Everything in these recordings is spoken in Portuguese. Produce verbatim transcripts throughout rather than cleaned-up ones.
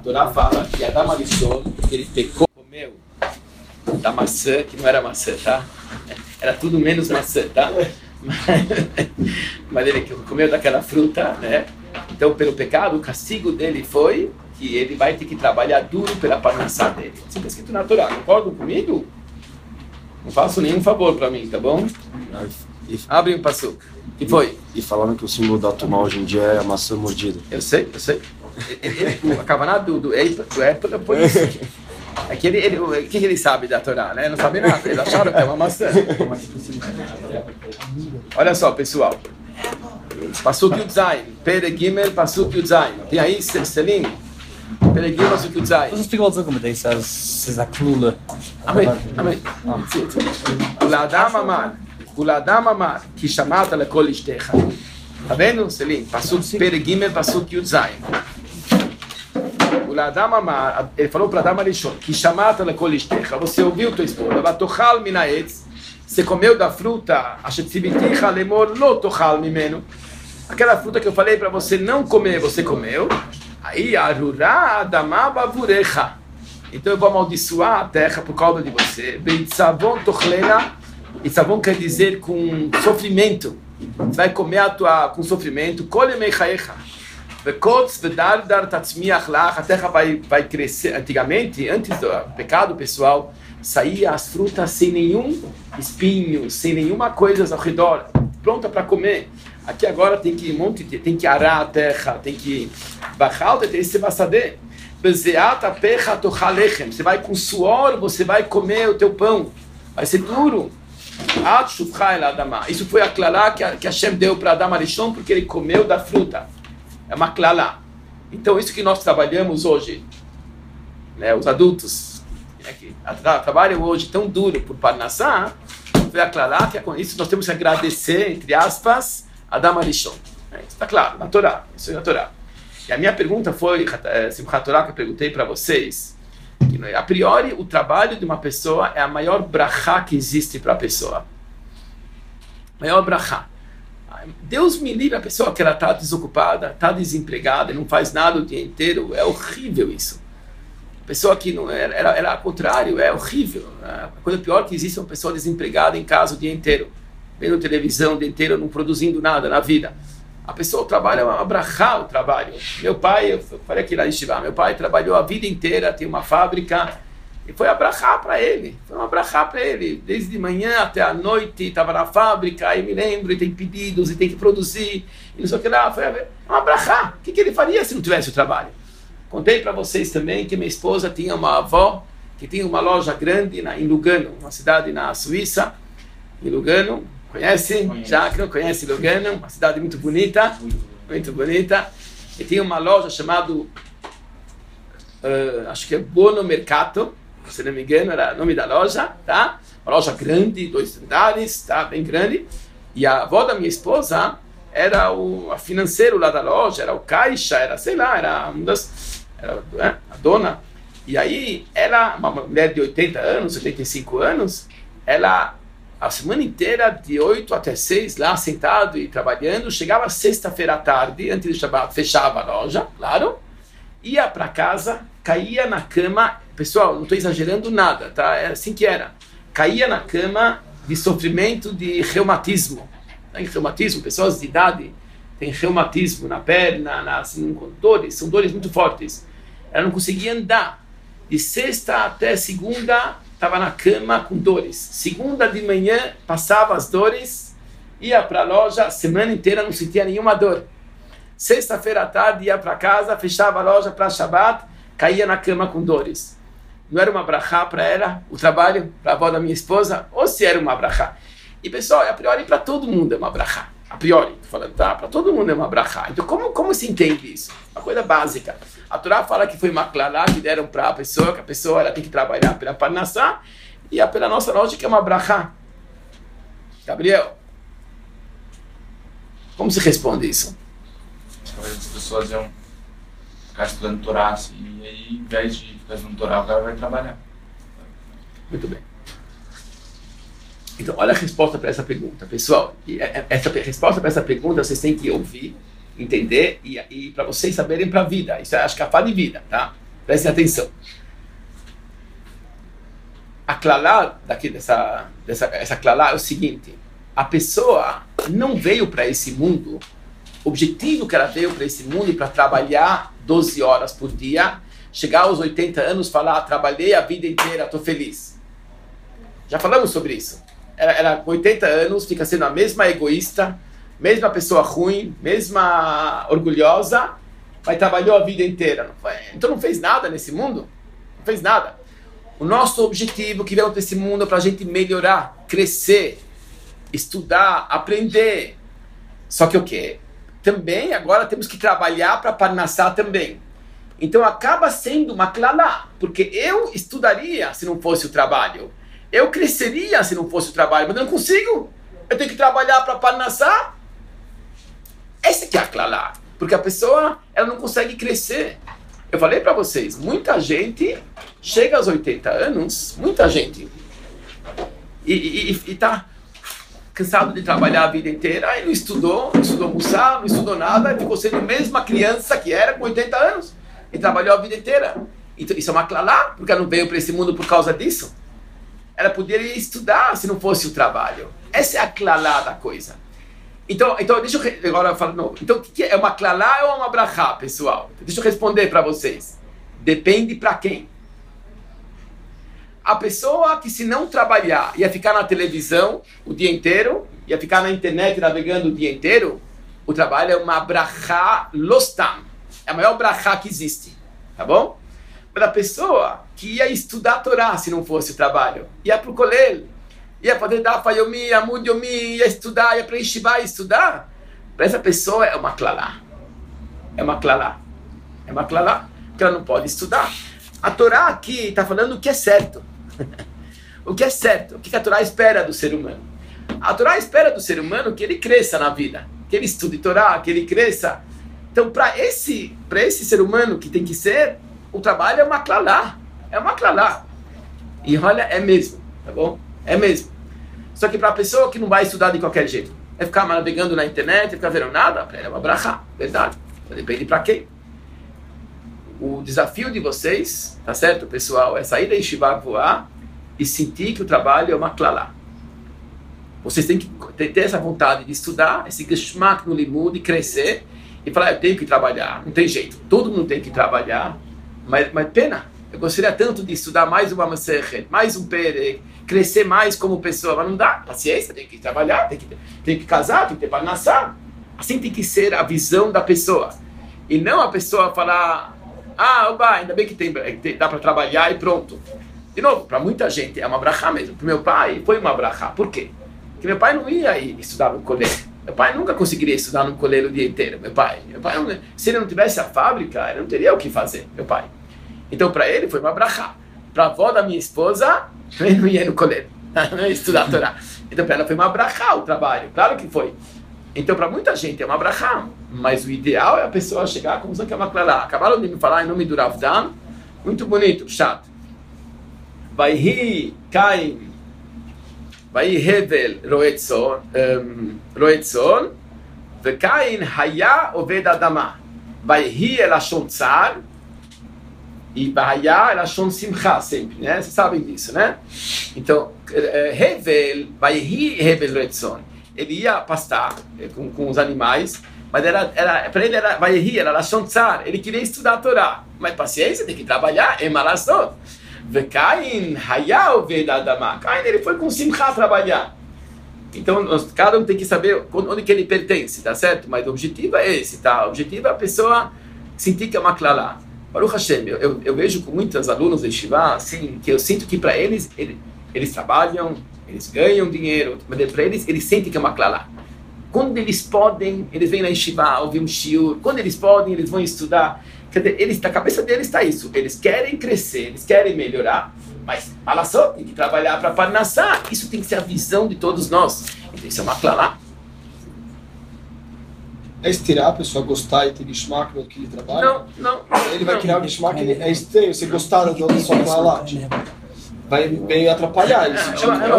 Torá fala que Adam Arishon, ele pecou, comeu da maçã, que não era maçã, tá? Era tudo menos maçã, tá? Mas, mas ele comeu daquela fruta, né? Então, pelo pecado, o castigo dele foi que ele vai ter que trabalhar duro pela parnassá dele. Isso está escrito na Torá. Concordam comigo? Não faço nenhum favor para mim, tá bom? Abre um passuco. O que foi? E falaram que o símbolo da Tumá hoje em dia é a maçã mordida. Eu sei, eu sei. Ele, ele, a Kavaná do, do Apple é por isso. É que ele, ele, o que ele sabe da Torá, né? Não sabe nada. Eles acharam que é uma maçã. Olha só, pessoal. Pasuk Yudzayin. Pere Gimel, Pasuk Yudzayin. Tem aí, Selim? Pere Gimel, Pasuk Yudzayin. Você explica outra como tem essas aklula. Amém, amém. Uladam Amar. Uladam Amar. Que chamata lekol ishtecha. Tá vendo, Selim? Pasuk Pere Gimel, Pasuk Yudzayin. Uladam Amar. Ele falou para Adam Arishon. Que chamata lekol ishtecha. Você ouviu tua esposa. Vatochal minaetz. Você comeu da fruta, aquela fruta que eu falei para você não comer, você comeu. Aí, arurá adamá bavurecha. Então eu vou amaldiçoar a terra por causa de você. Beitzavon tochlena. Itzavon quer dizer com sofrimento. Você vai comer a tua, com sofrimento. Kolemeichaecha. Vekotz vedardar tatzmiach lach. A terra vai, vai crescer. Antigamente, antes do pecado, pessoal, saía as frutas sem nenhum espinho, sem nenhuma coisa ao redor, pronta para comer. Aqui agora tem que monte, tem que arar a terra, tem que baixar, tem que basader. Você vai com suor, você vai comer o teu pão, vai ser duro. Isso foi a clalá que, que Hashem deu para Adam Arishon, porque ele comeu da fruta. É uma clalá. Então isso que nós trabalhamos hoje, né, os adultos, que trabalham hoje tão duro por parnassá, foi aclarar que com isso nós temos que agradecer, entre aspas, Adam Arishon. Isso está claro, na Torá. Isso é na Torá. E a minha pergunta foi, Simchat Torá, que eu perguntei para vocês, que a priori o trabalho de uma pessoa é a maior brachá que existe para a pessoa. Maior brachá. Deus me livre a pessoa que ela está desocupada, está desempregada, não faz nada o dia inteiro. É horrível isso. Pessoa que não era, era, era ao contrário, é horrível. A coisa pior que existe é uma pessoa desempregada em casa o dia inteiro, vendo televisão o dia inteiro, não produzindo nada na vida. A pessoa trabalha, é uma brachá o trabalho. Meu pai, eu falei aqui lá em Shivá, meu pai trabalhou a vida inteira, tem uma fábrica, e foi a brachá para ele, foi uma brachá para ele, desde de manhã até a noite, estava na fábrica, aí me lembro, e tem pedidos, e tem que produzir, e não sei o que lá, foi uma brachá. O que, que ele faria se não tivesse o trabalho? Contei para vocês também que minha esposa tinha uma avó que tinha uma loja grande na, em Lugano, uma cidade na Suíça. Em Lugano, conhece? Conhece. Já que não conhece Lugano, uma cidade muito bonita, muito, muito bonita. E tinha uma loja chamada, uh, acho que é Buono Mercato, se não me engano, era o nome da loja, tá? Uma loja grande, dois andares, tá? Bem grande. E a avó da minha esposa era o a financeiro lá da loja, era o caixa, era, sei lá, era uma das... Era, é, a dona. E aí, ela, uma mulher de oitenta anos, oitenta e cinco anos, ela, a semana inteira, de oito até seis, lá sentado e trabalhando, chegava sexta-feira à tarde, antes de Shabbat, fechava a loja, claro, ia para casa, caía na cama, pessoal, não estou exagerando nada, tá? É assim que era. Caía na cama de sofrimento de reumatismo. Tem reumatismo, pessoas de idade têm reumatismo na perna, nas dores, são dores muito fortes. Ela não conseguia andar. De sexta até segunda, estava na cama com dores. Segunda de manhã, passava as dores, ia para a loja, a semana inteira não sentia nenhuma dor. Sexta-feira à tarde, ia para casa, fechava a loja para Shabbat, caía na cama com dores. Não era uma brachá para ela, o trabalho, para a avó da minha esposa, ou se era uma brachá? E pessoal, a priori para todo mundo é uma brachá. A priori, tô falando, tá? Para todo mundo é uma brachá. Então, como, como se entende isso? Uma coisa básica. A Torá fala que foi uma clalá que deram para a pessoa, que a pessoa ela tem que trabalhar pela parnassá, e a, pela nossa lógica é uma brachá. Gabriel, como se responde isso? As pessoas iam ficar estudando Torá, assim, e aí, ao invés de ficar estudando Torá, o cara vai trabalhar. Muito bem. Então, olha a resposta para essa pergunta, pessoal. E essa resposta para essa pergunta vocês têm que ouvir, entender e, e para vocês saberem para a vida. Isso é a escapar de vida, tá? Prestem atenção. A klalá, daqui dessa, dessa essa klalá é o seguinte: a pessoa não veio para esse mundo, o objetivo que ela veio para esse mundo é para trabalhar doze horas por dia, chegar aos oitenta anos, falar, trabalhei a vida inteira, estou feliz. Já falamos sobre isso. Ela, ela com oitenta anos fica sendo a mesma egoísta, mesma pessoa ruim, mesma orgulhosa, mas trabalhou a vida inteira. Não foi, então não fez nada nesse mundo, não fez nada. O nosso objetivo que veio para esse mundo é para a gente melhorar, crescer, estudar, aprender. Só que o quê? Também agora temos que trabalhar para parnassá também. Então acaba sendo uma klalá, porque eu estudaria se não fosse o trabalho. Eu cresceria se não fosse o trabalho, mas eu não consigo. Eu tenho que trabalhar para parnassá. Essa que é a klalá, porque a pessoa ela não consegue crescer. Eu falei para vocês, muita gente chega aos oitenta anos, muita gente, e está cansado de trabalhar a vida inteira, e não estudou, não estudou Mussar, não estudou nada, e ficou sendo a mesma criança que era com oitenta anos, e trabalhou a vida inteira. Então, isso é uma klalá, porque ela não veio para esse mundo por causa disso. Ela poderia estudar se não fosse o trabalho. Essa é a klalá da coisa. Então, então deixa eu agora falar de novo. Então, o que é uma klalá ou uma brachá, pessoal? Deixa eu responder para vocês. Depende para quem. A pessoa que se não trabalhar ia ficar na televisão o dia inteiro, ia ficar na internet navegando o dia inteiro, o trabalho é uma brachá lostam. É a maior brachá que existe. Tá bom? Mas a pessoa que ia estudar a Torá se não fosse o trabalho, ia para o colégio, ia fazer Daf Yomi, Amud Yomi, ia estudar, ia para Yeshiva estudar, para essa pessoa é uma klalá. É uma klalá. É uma klalá, porque ela não pode estudar. A Torá aqui está falando o que é certo. O que é certo, o que a Torá espera do ser humano. A Torá espera do ser humano que ele cresça na vida, que ele estude Torá, que ele cresça. Então, para esse, para esse ser humano que tem que ser, o trabalho é uma klalá. É uma klalá. E olha, é mesmo, tá bom? É mesmo. Só que para a pessoa que não vai estudar de qualquer jeito, é ficar navegando na internet, ficar vendo nada, é uma brachá, verdade. Depende para quem. O desafio de vocês, tá certo, pessoal, é sair da Yeshiva voar e sentir que o trabalho é uma klalá. Vocês têm que ter essa vontade de estudar, esse geschmack no limud, de crescer e falar, eu tenho que trabalhar, não tem jeito, todo mundo tem que trabalhar, mas, mas pena, eu gostaria tanto de estudar mais uma Masechet, mais um Perek, crescer mais como pessoa, mas não dá, paciência, tem que trabalhar, tem que, tem que casar, tem que ter parnassá. Assim tem que ser a visão da pessoa, e não a pessoa falar, ah, oba, ainda bem que tem, tem dá para trabalhar e pronto. De novo, para muita gente é uma brachá mesmo. Para meu pai foi uma brachá. Por quê? Porque meu pai não ia ir estudar no colégio. Meu pai nunca conseguiria estudar no colégio o dia inteiro. Meu pai, meu pai não, se ele não tivesse a fábrica, ele não teria o que fazer, meu pai. Então para ele foi uma brachá. Para a avó da minha esposa, ele não ia no colégio, não ia estudar a Torá. Então para ela foi uma brachá o trabalho, claro que foi. Então para muita gente é uma brachá, mas o ideal é a pessoa chegar à conclusão que é uma klalá. Acabaram de me falar em nome do Rav Dan, muito bonito, chato. Vaihi Caim, Vaihi Hevel Roetzon, Roetzon, Vecaim Haya Oved Adama, Vaihi Elashon Tsar, e Vaihi Elashon Simcha, sempre, né? Vocês sabem disso, né? Então, Hevel, Vaihi Hevel Roetzon, ele ia pastar com, com os animais, mas era, era, para ele era Vaihi, era Lashon Tsar, ele queria estudar a Torá, mas paciência, tem que trabalhar, é malassot. Vecaim Haya Oved Adama, Caim ele foi com Simcha trabalhar. Então nós, cada um tem que saber onde que ele pertence, tá certo? Mas o objetivo é esse, tá? O objetivo é a pessoa sentir que é uma klalá. Baruch Hashem, eu, eu, eu vejo com muitos alunos de Yeshiva, assim, que eu sinto que para eles, eles, eles trabalham, eles ganham dinheiro, mas para eles, eles sentem que é uma klalá. Quando eles podem, eles vêm na Yeshiva, ouvir um shiur. Quando eles podem, eles vão estudar. Quer dizer, eles, na cabeça deles está isso. Eles querem crescer, eles querem melhorar. Mas, olha só, tem que trabalhar para parnassá. Isso tem que ser a visão de todos nós. Então, isso é uma klalá. É estirar a pessoa gostar e ter gishmak no que ele trabalha? Não, não. Ele vai criar o gishmak, é estranho. Você gostar da sua klalá. Vai meio atrapalhar isso.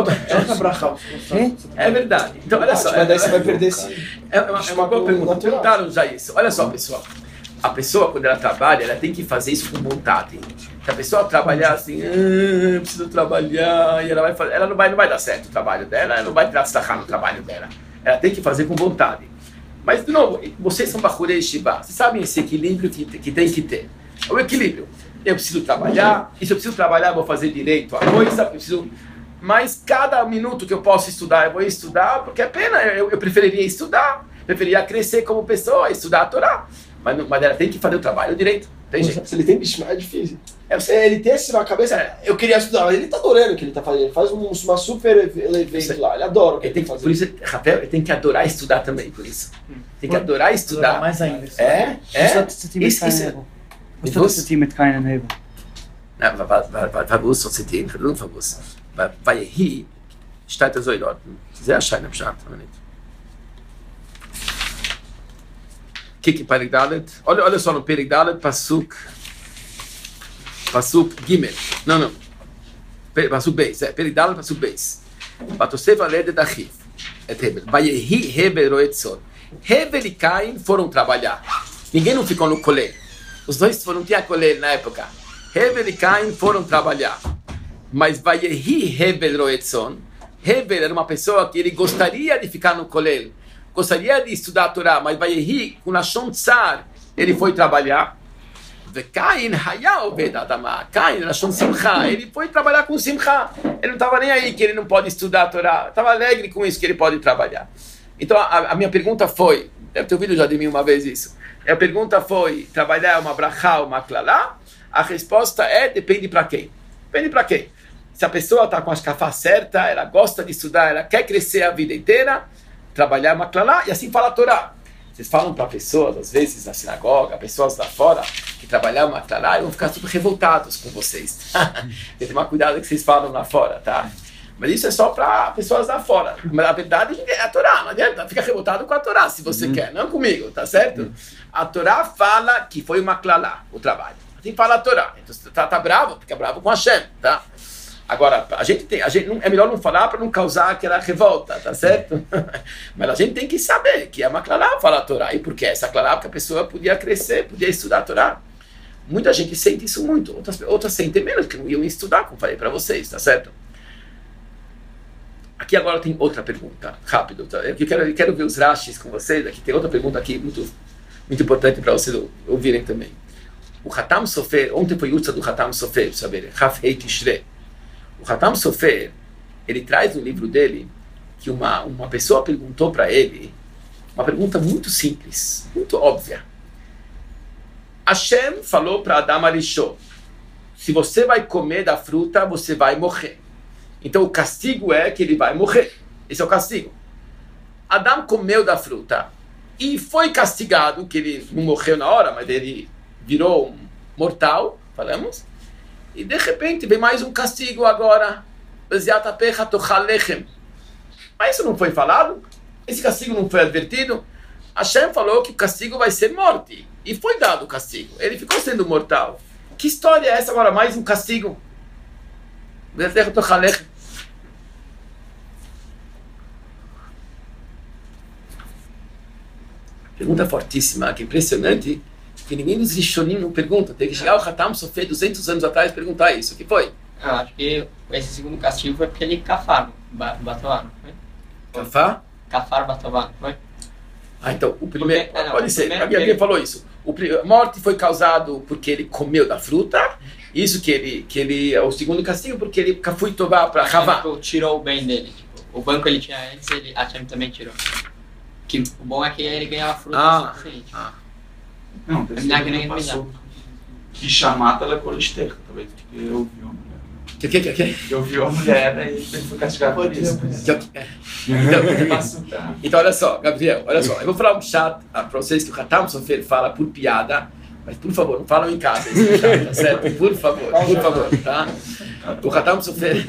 É, é verdade. Então, olha só. Mas daí você vai perder esse... É uma, é uma boa pergunta. Perguntaram já isso. Olha só, pessoal. a pessoa, quando ela trabalha, ela tem que fazer isso com vontade. Se a pessoa trabalhar assim, ah, preciso trabalhar, e ela vai fazer, ela não vai, não vai dar certo o trabalho dela, ela não vai destacar no trabalho dela. Ela tem que fazer com vontade. Mas, de novo, vocês são Bachurei Shiva, vocês sabem esse equilíbrio que, que tem que ter. O equilíbrio. Eu preciso trabalhar, e se eu preciso trabalhar, eu vou fazer direito à coisa, eu preciso... Mas cada minuto que eu posso estudar, eu vou estudar, porque é pena, eu, eu preferiria estudar, preferiria crescer como pessoa, estudar a Torá. Mas, mas ela tem que fazer o trabalho direito. Tem jeito. Se ele tem bicho, é difícil. É, ele tem assim na cabeça, é, eu queria estudar, mas ele tá adorando o que ele tá fazendo. Ele faz um, uma super evento lá, ele adora o que ele, ele tem que fazer. Por isso, Rafael, ele tem que adorar estudar também, por isso. Tem que adorar estudar. Adorar mais ainda. É? É? Isso, isso. Was tut das Team mit keinen Hebel? Vavus, Societin, não Vavus. Vayehi, steht so dort. Sehr schön im Schat, aber nicht. Kiki Perek Dalet. Olha, olha só no Perek Dalet, Pasuk. Pasuk Gimel. Não, não. Pasuk Beis. É, Perek Dalet, Pasuk Beis. Batoseva lede da Chiv. Et Hebel. Vayehi Hebel roetzon. Hebel e Caim foram trabalhar. Ninguém não ficou no colégio. Os dois foram, não tinha colégio na época. Hebel e Caim foram trabalhar. Mas Vayehi Hebel roetzon. Hebel era uma pessoa que ele gostaria de ficar no colégio. Gostaria de estudar a Torá, mas Vayehi, com Lashon Tsar, ele foi trabalhar. Caim Hayao Vedadama. Caim, Lashon Simcha, ele foi trabalhar com Simcha. Ele não estava nem aí que ele não pode estudar a Torá. Estava alegre com isso que ele pode trabalhar. Então a, a minha pergunta foi, deve ter ouvido já de mim uma vez isso. A pergunta foi, trabalhar uma brachá ou uma klalá? A resposta é, depende para quem. Depende para quem. Se a pessoa está com a escafá certa, ela gosta de estudar, ela quer crescer a vida inteira, trabalhar uma klalá, e assim fala a Torá. Vocês falam para pessoas, às vezes, na sinagoga, pessoas lá fora, que trabalhar uma klalá, e vão ficar super revoltados com vocês. Tem que tomar cuidado que vocês falam lá fora, tá? Mas isso é só para pessoas lá fora. Mas a verdade é a Torá, não adianta. Fica revoltado com a Torá, se você uhum. quer, não comigo, tá certo? Uhum. A Torá fala que foi uma klalá, o trabalho. Assim fala a Torá. Então você tá, tá bravo, fica bravo com Hashem, tá? Agora, a gente tem, a gente não, é melhor não falar para não causar aquela revolta, tá certo? Mas a gente tem que saber que é uma klalá falar a Torá. E por que essa klalá? Porque a pessoa podia crescer, podia estudar a Torá. Muita gente sente isso muito, outras, outras sentem menos, que não iam estudar, como falei para vocês, tá certo? Aqui agora tem outra pergunta, rápido. Tá? Eu, quero, eu quero ver os rashis com vocês. Aqui tem outra pergunta aqui muito, muito importante para vocês ouvirem também. O Hatam Sofer, ontem foi Yutza do Hatam Sofer, saber, Haf Hei Tishrei. O Hatam Sofer, ele traz no livro dele que uma, uma pessoa perguntou para ele uma pergunta muito simples, muito óbvia. Hashem falou para Adam Arishon, se você vai comer da fruta, você vai morrer. Então o castigo é que ele vai morrer. Esse é o castigo. Adão comeu da fruta e foi castigado, que ele não morreu na hora, mas ele virou um mortal, falamos. E de repente vem mais um castigo agora. Mas isso não foi falado? Esse castigo não foi advertido? Hashem falou que o castigo vai ser morte. E foi dado o castigo. Ele ficou sendo mortal. Que história é essa agora? Mais um castigo? Pergunta fortíssima, que impressionante, que ninguém dos Rishonim não pergunta. Tem que chegar ao Hatam Sofer duzentos anos atrás e perguntar isso. O que foi? Eu acho que esse segundo castigo foi porque ele cafar, batová, não foi? Cafar? Cafar, batová, não foi? Ah, então, o primeiro... Porque, não, pode o ser, primeiro alguém ele... falou isso. O, a morte foi causado porque ele comeu da fruta, isso que ele... Que ele o segundo castigo porque ele foi tomar para Havá. Tirou o bem dele. Tipo, o banco ele tinha antes, ele, a Hashem também tirou. Que o bom é que ele ganhava fruta ah, suficiente. Ah. Não, tem que passou. Que chamata ela é colisterra, talvez, porque eu vi uma mulher. Que, que, que, que? Eu vi uma mulher, daí ele foi castigado por isso. Então, então, olha só, Gabriel, olha só, eu vou falar um chat para vocês que o Hatam Sofer fala por piada, mas por favor, não falam em casa esse chat, tá certo? Por favor, por favor, tá? O Hatam Sofer,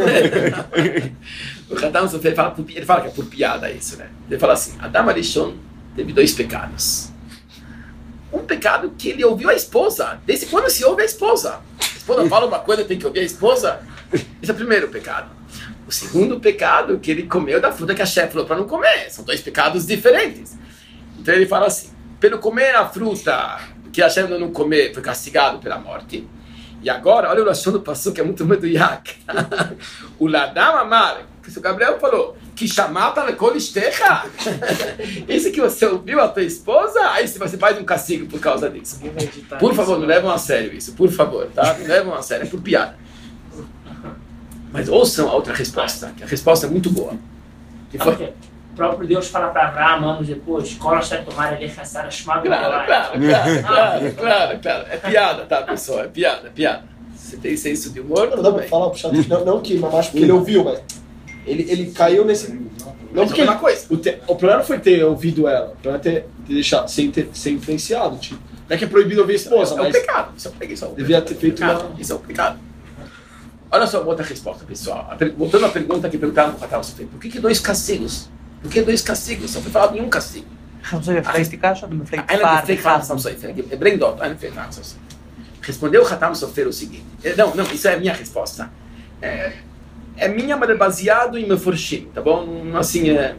o Hatam Sofer fala, por, ele fala que é por piada isso, né? Ele fala assim, Adam Arishon teve dois pecados. Um pecado que ele ouviu a esposa. Desde quando se ouve a esposa? A esposa fala uma coisa, tem que ouvir a esposa. Esse é o primeiro pecado. O segundo pecado que ele comeu da fruta que a chefe falou para não comer. São dois pecados diferentes. Então ele fala assim, pelo comer a fruta que Hashem não comer foi castigado pela morte. E agora, olha o Lashon do Passuco, que é muito meduyak. O Ladam Amar, que o Gabriel falou, que chamata lekol estecha. Esse que você ouviu a tua esposa, aí você faz um castigo por causa disso. Por favor, não levam a sério isso, por favor, tá? Não levam a sério, é por piada. Mas ouçam a outra resposta, que a resposta é muito boa. Que foi... Okay. O próprio Deus fala para Abraão anos depois, claro, claro, claro, claro, claro, claro. É piada, tá, pessoal? É piada, é piada. Você tem senso de humor? Não dá pra falar, puxar, não, não que, mas porque ele ouviu, mas ele, ele caiu nesse... Não porque uma coisa. O, te, o problema não foi ter ouvido ela, o problema é ter, ter deixado, ser, ter, ser influenciado, tipo. Não é que é proibido ouvir a esposa, é mas... É um pecado, isso é um pecado. Devia ter feito uma... Isso é um pecado. Olha só outra resposta, pessoal. Voltando à pergunta que perguntaram para o Ratal Sofer. Por que, que dois castigos? Por que dois castigos? Só foi falado em um castigo. Respondeu o Ratam Sofer o seguinte. Não, não, isso é a minha resposta. É, é minha, mas é baseado em Meforshim, tá bom? Assim, é...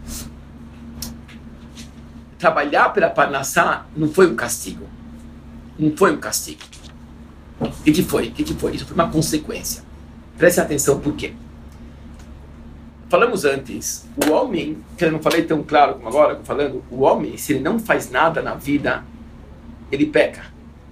Trabalhar pela Parnassá não foi um castigo. Não foi um castigo. O que, que foi? O que, que foi? Isso foi uma consequência. Preste atenção, por quê? Falamos antes, o homem, que eu não falei tão claro como agora, eu falando, o homem, se ele não faz nada na vida, ele peca.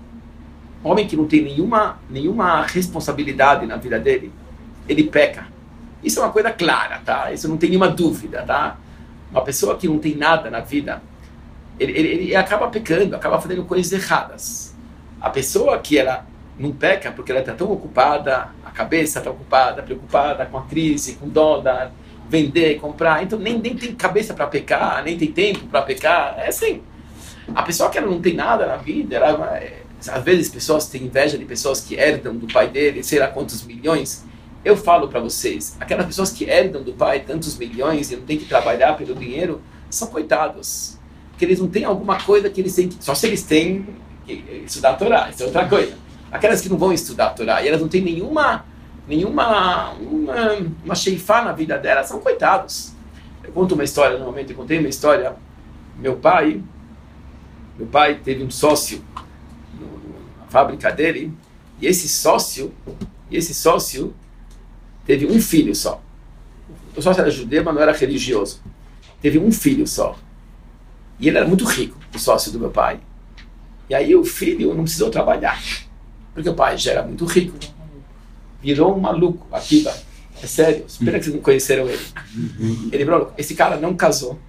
O homem que não tem nenhuma, nenhuma responsabilidade na vida dele, ele peca. Isso é uma coisa clara, tá? Isso não tem nenhuma dúvida, tá? Uma pessoa que não tem nada na vida, ele, ele, ele acaba pecando, acaba fazendo coisas erradas. A pessoa que ela não peca porque ela está tão ocupada, a cabeça está ocupada, preocupada com a crise, com dólar, vender, comprar, então nem, nem tem cabeça para pecar, nem tem tempo para pecar, é assim. A pessoa que ela não tem nada na vida, ela, às vezes pessoas têm inveja de pessoas que herdam do pai dele, sei lá quantos milhões. Eu falo para vocês, aquelas pessoas que herdam do pai tantos milhões e não tem que trabalhar pelo dinheiro, são coitados, porque eles não têm alguma coisa que eles têm que, só se eles têm que estudar a Torá, isso é outra coisa. Aquelas que não vão estudar a Torá e elas não têm nenhuma nenhuma uma, uma sheifá na vida delas, são coitados. Eu conto uma história, normalmente eu contei uma história. Meu pai, meu pai teve um sócio no, na fábrica dele, e esse sócio, e esse sócio teve um filho só. O sócio era judeu, mas não era religioso. Teve um filho só. E ele era muito rico, o sócio do meu pai. E aí o filho não precisou trabalhar, porque o pai já era muito rico. Virou um maluco, Akiva. É sério, espera que vocês não conheceram ele. Ele falou, esse cara não casou.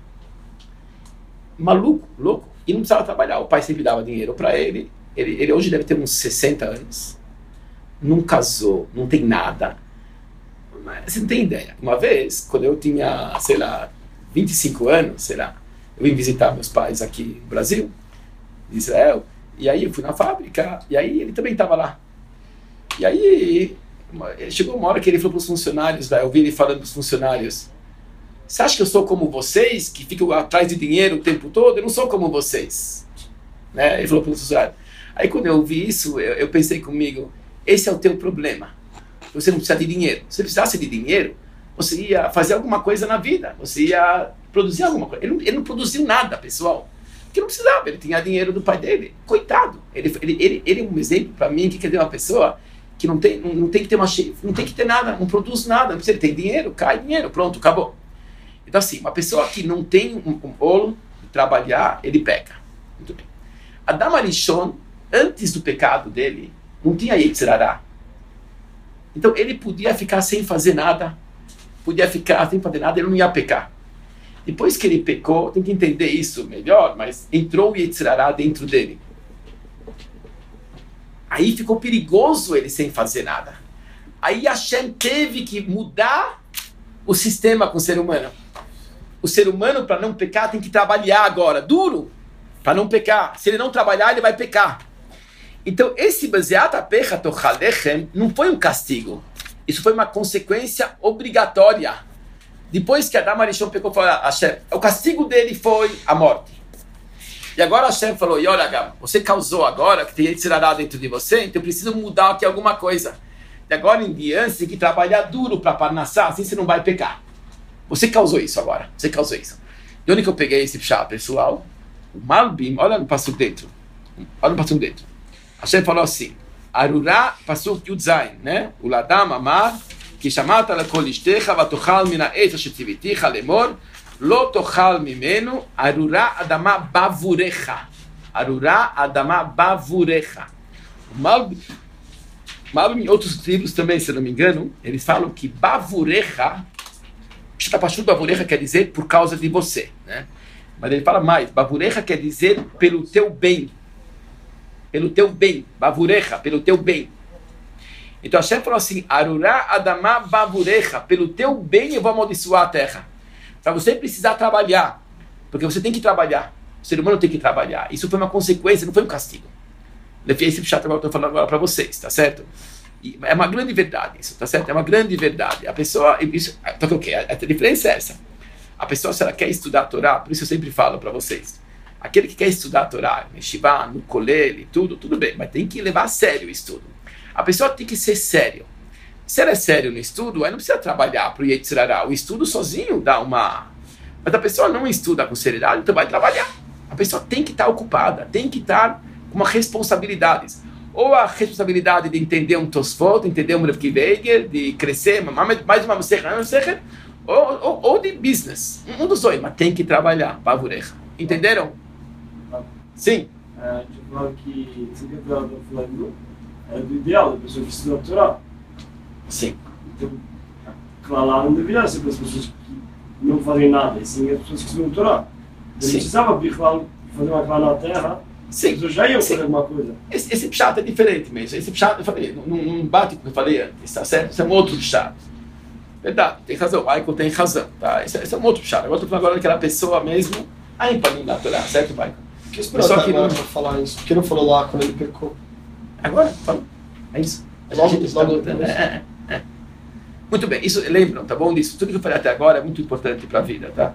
Maluco, louco. E não precisava trabalhar. O pai sempre dava dinheiro para ele. ele. Ele hoje deve ter uns sessenta anos. Não casou, não tem nada. Mas você não tem ideia. Uma vez, quando eu tinha, sei lá, vinte e cinco anos, sei lá, eu vim visitar meus pais aqui no Brasil, em Israel, e aí eu fui na fábrica, e aí ele também estava lá. E aí chegou uma hora que ele falou para os funcionários, eu ouvi ele falando para os funcionários, você acha que eu sou como vocês, que ficam atrás de dinheiro o tempo todo? Eu não sou como vocês. Né? Ele falou para os funcionários. Aí quando eu ouvi isso, eu, eu pensei comigo, esse é o teu problema. Você não precisa de dinheiro. Se você precisasse de dinheiro, você ia fazer alguma coisa na vida, você ia produzir alguma coisa. Ele não, ele não produziu nada, pessoal. Porque não precisava, ele tinha dinheiro do pai dele. Coitado. Ele, ele, ele, ele é um exemplo para mim que quer dizer uma pessoa que não tem, não, não tem que ter uma não tem que ter nada, não produz nada. Não precisa, ele tem dinheiro, cai dinheiro, pronto, acabou. Então assim, uma pessoa que não tem um, um bolo de trabalhar, ele peca. Muito bem. Adam Arishon, antes do pecado dele, não tinha Yetzer Hara. Então ele podia ficar sem fazer nada, podia ficar sem fazer nada, ele não ia pecar. Depois que ele pecou, tem que entender isso melhor, mas entrou o Yetzer Hara dentro dele. Aí ficou perigoso ele sem fazer nada. Aí Hashem teve que mudar o sistema com o ser humano. O ser humano, para não pecar, tem que trabalhar agora, duro, para não pecar. Se ele não trabalhar, ele vai pecar. Então, esse Bezeat Apecha Tochalechem não foi um castigo. Isso foi uma consequência obrigatória. Depois que Adam Arishon pecou, falou, Hashem, o castigo dele foi a morte. E agora Hashem falou, e olha, Gam, você causou agora, que tem Yetzer Hara dentro de você, então eu preciso mudar aqui alguma coisa. De agora em diante, você tem que trabalhar duro para Parnassá, assim você não vai pecar. Você causou isso agora, você causou isso. De onde que eu peguei esse chá, pessoal? O Malbim, olha no passo dentro. Olha o passuco dentro. Hashem falou assim, Arurá, passuco Yudzain, né? O Ladam Amar, que chamata la kolishterra, vatochal mina eita shetiviticha lemor, lo tochal mimeno, Arurá adama bavurecha. Arurá adama bavurecha. Mal, mal em outros livros também, se não me engano, eles falam que bavurecha, Pshitapashut bavurecha quer dizer por causa de você, né? Mas ele fala mais, bavurecha quer dizer pelo teu bem. Pelo teu bem, bavurecha, pelo teu bem. Então Hashem falou assim, Arurá adama bavurecha, pelo teu bem eu vou amaldiçoar a terra. Para você precisar trabalhar, porque você tem que trabalhar. O ser humano tem que trabalhar. Isso foi uma consequência, não foi um castigo. Esse pshat eu estou falando agora para vocês, tá certo? E é uma grande verdade isso, tá certo? É uma grande verdade. A pessoa, isso, então, o quê? A, a diferença é essa. A pessoa, se ela quer estudar a Torá, por isso eu sempre falo para vocês, aquele que quer estudar a Torá, no Yeshiva, no Kolel, tudo, tudo bem, mas tem que levar a sério o estudo. A pessoa tem que ser sério. Se ela é sério no estudo, aí não precisa trabalhar para o Yetzer Hara. O estudo sozinho dá uma... Mas a pessoa não estuda com seriedade, então vai trabalhar. A pessoa tem que estar ocupada, tem que estar com uma responsabilidades. Ou a responsabilidade de entender um Tosfot, entender um Rav Akiva Eiger, de crescer, mais uma Masechet, ou, ou, ou de business. Um dos dois, mas tem que trabalhar. Bavurecha. Entenderam? Sim. A gente falou que você quer falar do Flamengo, é do ideal, da pessoa que estuda a Torá. Sim. Então, lá não deveria ser para as pessoas que não fazem nada, e sim as pessoas que estudam a Torá. Não precisava fazer uma clã na terra. Sim. As pessoas já iam Sim. fazer alguma coisa. Esse, esse pshat é diferente mesmo. Esse pshat, eu falei, não, não bate com o que eu falei antes, tá certo? Esse é um outro pshat. Verdade, tem razão. O Michael tem razão, tá? Esse, esse é um outro pshat. Agora eu estou falando agora daquela pessoa mesmo, a empanim da Torá, certo, Michael? Por que esperou até agora para falar isso? Por que não falou lá quando ele pecou? Agora, fala. É isso. A Logo, gente está logo voltando. É, é, é. Muito bem, isso lembram, tá bom disso? Tudo que eu falei até agora é muito importante para a vida, tá?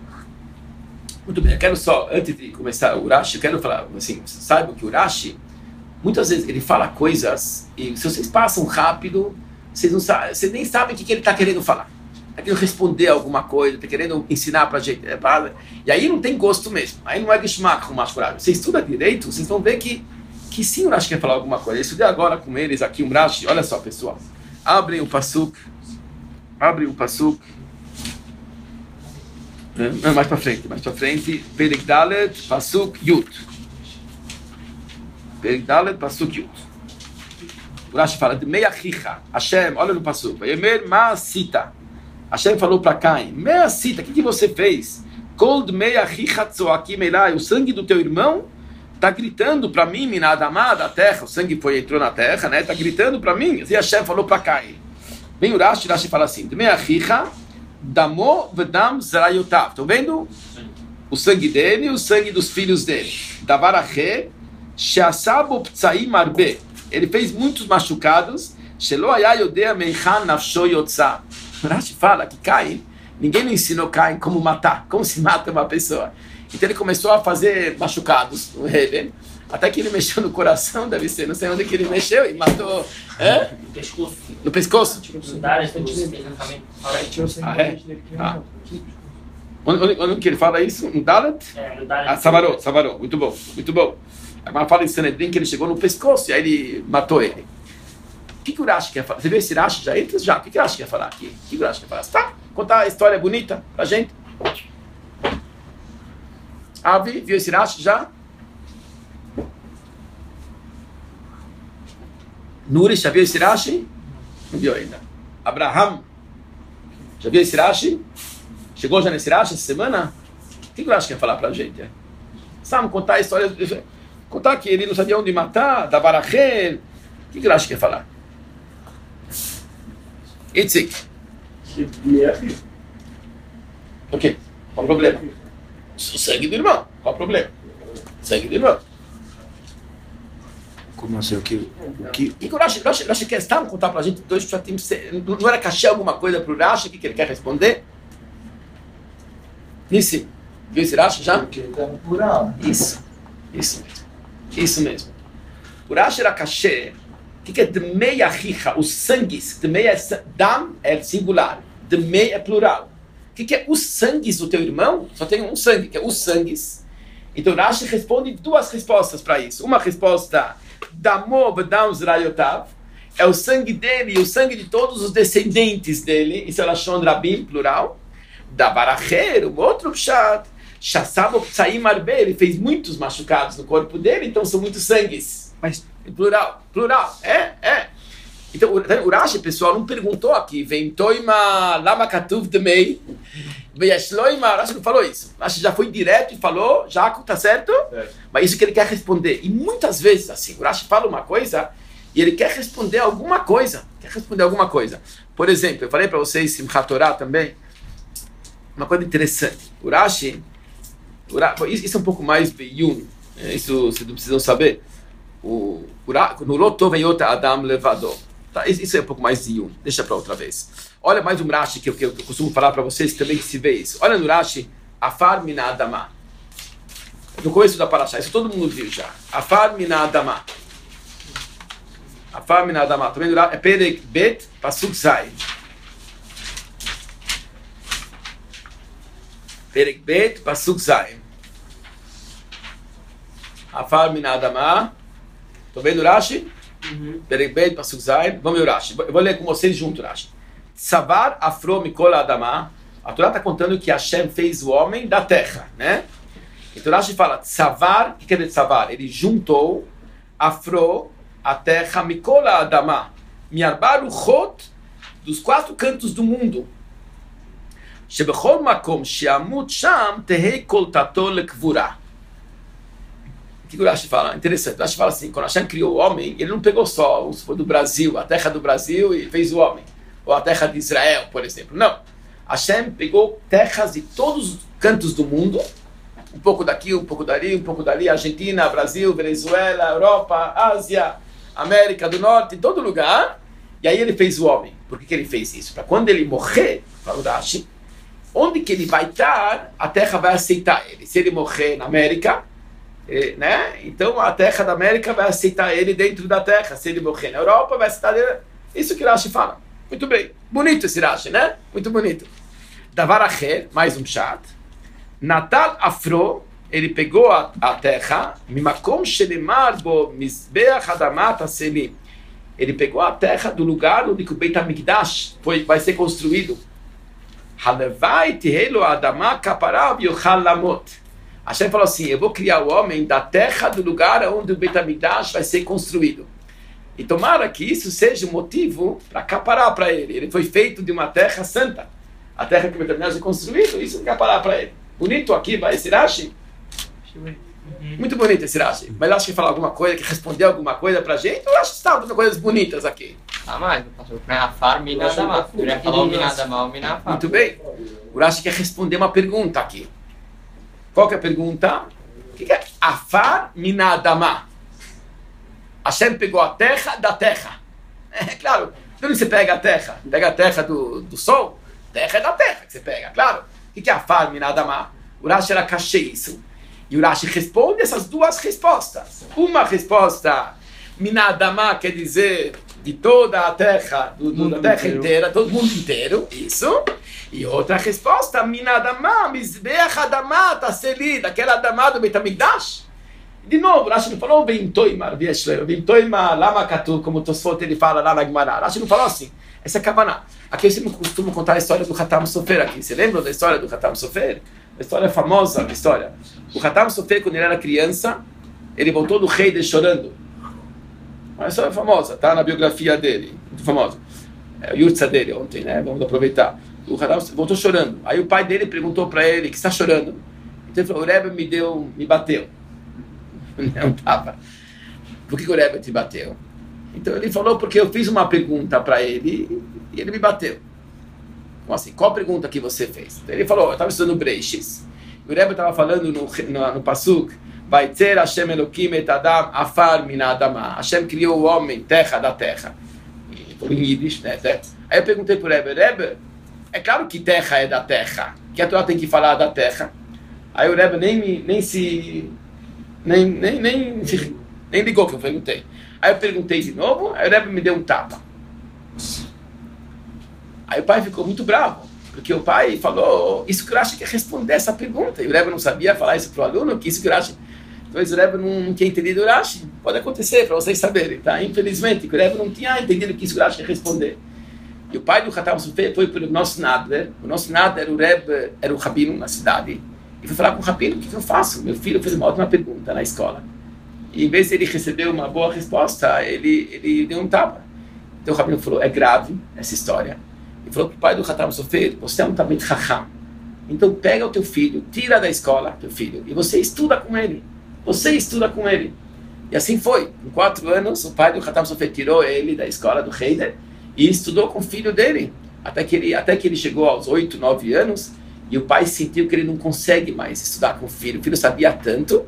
Muito bem, eu quero só, antes de começar o Urashi, eu quero falar, assim, saibam que o Urashi, muitas vezes ele fala coisas, e se vocês passam rápido, vocês, não sabem, vocês nem sabem o que, que ele está querendo falar. Está querendo responder alguma coisa, está querendo ensinar para a gente. É pra, e aí não tem gosto mesmo, aí não é Gishmak com o Mashkurah. Você estuda direito, vocês vão ver que, que sim o Urashi quer falar alguma coisa. Eu estudei agora com eles aqui, um Urashi, olha só pessoal, abrem o Pasuk, abrem o Pasuk, não, mais para frente, mais para frente, Perek Dalet, Pasuk, Yud. Perek Dalet, Pasuk, Yud. O Rashi fala de meia richa. Hashem, olha no Pasuk. Yemer Maasita. Hashem falou para Caim, Maasita, o que, que você fez? Cold meia richa tzoakim elai. O sangue do teu irmão está gritando para mim, minadamá, da terra. O sangue foi, entrou na terra, né? Está gritando para mim. E Hashem falou para Caim. Vem o Rashi, o Rashi fala assim, de meia richa, Damo vedam zrayotav. Estão vendo? O sangue dele e o sangue dos filhos dele. Davarache, sheasabo ptsaim arbe. Ele fez muitos machucados. Shelo haya yodea meichan nafsho yotza. Rashi fala que Caim, ninguém lhe ensinou Caim como matar, como se mata uma pessoa. Então ele começou a fazer machucados no Reben, até que ele mexeu no coração, deve ser, não sei onde que ele mexeu e matou. É? No pescoço. No pescoço? Ah, é? Ah. Onde, onde, onde que ele fala isso? No Dalet? É, no Dalet. Ah, Savaró, Savaró. Muito bom, muito bom. Agora fala em Sanedrim que ele chegou no pescoço e aí ele matou ele. O que, que o Rashi quer falar? Você viu esse Rashi já entra já? O que, que o Rashi quer falar aqui? O que, que o Rashi quer falar? Tá? Contar a história bonita pra gente. Avi, viu esse Rashi já? Nuri, já viu esse Rashi? Não viu ainda. Abraham, já viu esse Rashi? Chegou já nesse Rashi essa semana? O que, que o Rashi quer falar pra gente? É? Sabe, contar a história, contar que ele não sabia onde matar, da Barachel. O que, que o Rashi quer falar? Itzik. O quê? Qual o problema? O sangue do irmão. Qual o problema? Sangue do irmão. Como assim? O que... O que... O que, que o Rashi, Rashi, Rashi quer estar contar pra gente dois pratinhos? Não era cachê alguma coisa pro Rashi? O que, que ele quer responder? Nissim. Viu esse Rashi já? Isso. Isso mesmo. Isso mesmo. O Rashi era cachê. O que, que é Dmei Achicha? Os sangues. Dmei é Dam é singular. Dmei é plural. O que, que é os sangues do teu irmão? Só tem um sangue, que é os sangues. Então Rashi responde duas respostas para isso. Uma resposta, Damo v'dam zrayotav, é o sangue dele e o sangue de todos os descendentes dele, isso é Lashon Rabim, plural. Davaracher, um outro pshat, Shassabo Psaim Arbe, ele fez muitos machucados no corpo dele, então são muitos sangues. Mas Plural, plural, é, é. Então, o Rashi, pessoal, não perguntou aqui, vem toima lama katuv demei, veyashloima, o Rashi não falou isso. O Rashi já foi direto e falou, Jaco, tá certo? É. Mas isso que ele quer responder. E muitas vezes, assim, o Rashi fala uma coisa e ele quer responder alguma coisa. Quer responder alguma coisa. Por exemplo, eu falei para vocês, Simchat Torah também, uma coisa interessante. O Rashi, o Rashi isso é um pouco mais beyun, isso vocês não precisam saber. O, o, no Lotov Yota Adam Levador. Tá, isso é um pouco mais de um. Deixa para outra vez. Olha mais um Rashi que eu, que eu costumo falar para vocês também que se vê isso. Olha no Rashi, Afar Mina Adama. No começo da Parashá, isso todo mundo viu já. Afar Mina Adama. Afar Mina Adama. Tá vendo? É Perek Bet Pasuk Zay. Perek Bet Pasuk Zay. Afar Mina Adama. Estão vendo o Rashi? Perek Bet Pasuk Zay. Vamos ver o Rashi. Eu vou ler com vocês junto o Rashi. Tzavar Afro Mikol Adama. A Torá está contando que Hashem fez o homem da terra, né? Então o Rashi fala, Tzavar, o que quer dizer Tzavar? Ele juntou Afro, a terra, Mikol Adama, Miarbar Uchot, dos quatro cantos do mundo. Shebechol Makom Sheamut Sham Tehei Kol Tato Lekvura. O que o Rashi fala? Interessante. O Rashi fala assim, quando Hashem criou o homem, ele não pegou só o do Brasil, a terra do Brasil e fez o homem. Ou a terra de Israel, por exemplo. Não. Hashem pegou terras de todos os cantos do mundo, um pouco daqui, um pouco dali, um pouco dali, Argentina, Brasil, Venezuela, Europa, Ásia, América do Norte, em todo lugar, e aí ele fez o homem. Por que, que ele fez isso? Para quando ele morrer, fala o Rashi, onde que ele vai estar, a terra vai aceitar ele. Se ele morrer na América, eh, né? Então a terra da América vai aceitar ele dentro da terra. Se ele morrer na Europa, vai aceitar ele. Isso que o Rashi fala. Muito bem. Bonito esse Rashi, né? Muito bonito. Davar Acher, mais um chat. Natal Afro, ele pegou a, a terra, Mimakom Shelemar Bo Mizbeach Adamat Aselim. Ele pegou a terra do lugar onde o Beit HaMikdash foi, vai ser construído. Halevai Tihelo Adama Kaparav Yochal Lamot. Hashem falou assim, eu vou criar o homem da terra do lugar onde o Beit HaMikdash vai ser construído. E tomara que isso seja um motivo para caparar para ele. Ele foi feito de uma terra santa. A terra que o Beit HaMikdash é construído, isso é caparar para ele. Bonito aqui, vai esse Rashi? Muito bonito esse Rashi. Mas Rashi que falar alguma coisa, que responder alguma coisa pra gente, ou Rashi está fazendo coisas bonitas aqui? Ah, mas Afar Minadama. Eu ia falar o Minadama, o Minafar. Muito bem. O Rashi quer responder uma pergunta aqui. Qual que é a pergunta? O que é Afar Minadama? Hashem pegou a terra da terra. É claro. De onde você pega a terra? Pega a terra do, do sol? Terra é da terra que você pega, claro. O que é Afar Minadama? O Rashi era cachê isso. E o Rashi responde essas duas respostas. Uma resposta, Minadama quer dizer de toda a terra, do, do, da terra inteiro. inteira, todo mundo inteiro, isso. E outra resposta, Minadama, Mizbeach Adama, Tasseli, daquela Adama do Beit HaMikdash. De novo, o Rashi não falou Ventoimar, Ventoimar, Lama Katu, como o Tosfot ele fala lá na Gemara. O Rashi não falou assim. Essa é a Kavanah. Aqui eu sempre costumo contar a história do Hatam Sofer aqui. Você lembra da história do Hatam Sofer? A história famosa, a história. O Hatam Sofer, quando ele era criança, ele voltou do rei dele chorando. Uma história famosa, tá na biografia dele. Muito famosa. É o Yurtza dele ontem, né? Vamos aproveitar. O Hatam voltou chorando. Aí o pai dele perguntou para ele, que está chorando? Então ele falou, o Rebbe me deu, me bateu. Não tava. Por que o Rebbe te bateu? Então ele falou porque eu fiz uma pergunta para ele e ele me bateu. Como assim? Qual pergunta que você fez? Então ele falou, eu estava estudando Breishis. O Rebbe estava falando no, no, no Pasuk, Vaitzer Hashem Elokim et Adam Afar min Adama. Hashem criou o homem, terra da terra. Em Yiddish, né? Aí eu perguntei para o Rebbe, Rebbe, é claro que terra é da terra, que a Torá tem que falar da terra. Aí o Rebbe nem, nem se... Nem, nem, nem, nem ligou que eu perguntei. Aí eu perguntei de novo, aí o Rebbe me deu um tapa. Aí o pai ficou muito bravo. Porque o pai falou, isso que o Rashi quer responder essa pergunta. E o Rebbe não sabia falar isso para o aluno, que isso que o Rashi... Talvez o Rebbe não tinha entendido o Rashi. Pode acontecer, para vocês saberem, tá? Infelizmente, o Rebbe não tinha entendido o que isso que o Rashi quer responder. E o pai do Khatam Sofer foi para o nosso Nadler. O nosso Nadler, o Rebbe, era o rabino na cidade. E foi falar com o rabino, o que eu faço? Meu filho fez uma ótima pergunta na escola. E em vez de ele receber uma boa resposta, ele, ele deu um tapa. Então o rabino falou, é grave essa história. Ele falou para o pai do Khatam Sofer, você é um Talmid Chacham. Então pega o teu filho, tira da escola teu filho, e você estuda com ele. Você estuda com ele. E assim foi. Com quatro anos, o pai do Khatam Sofer tirou ele da escola do Heider e estudou com o filho dele. Até que ele, até que ele chegou aos oito, nove anos, e o pai sentiu que ele não consegue mais estudar com o filho. O filho sabia tanto.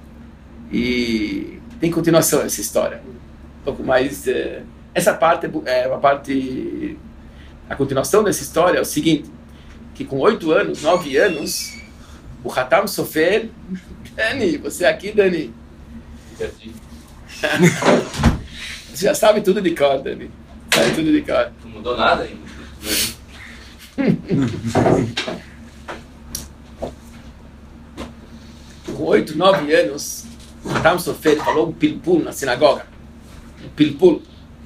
E tem continuação essa história. Um pouco mais... Uh, essa parte é uma parte... A continuação dessa história é o seguinte, que com oito anos, nove anos, o Khatam Sofer... Dani, você aqui, Dani? Você já sabe tudo de cor, Dani. Sabe tudo de cor. Não mudou nada ainda. Com oito, nove anos, o Khatam Sofer falou um pilpul na sinagoga. Um pilpul.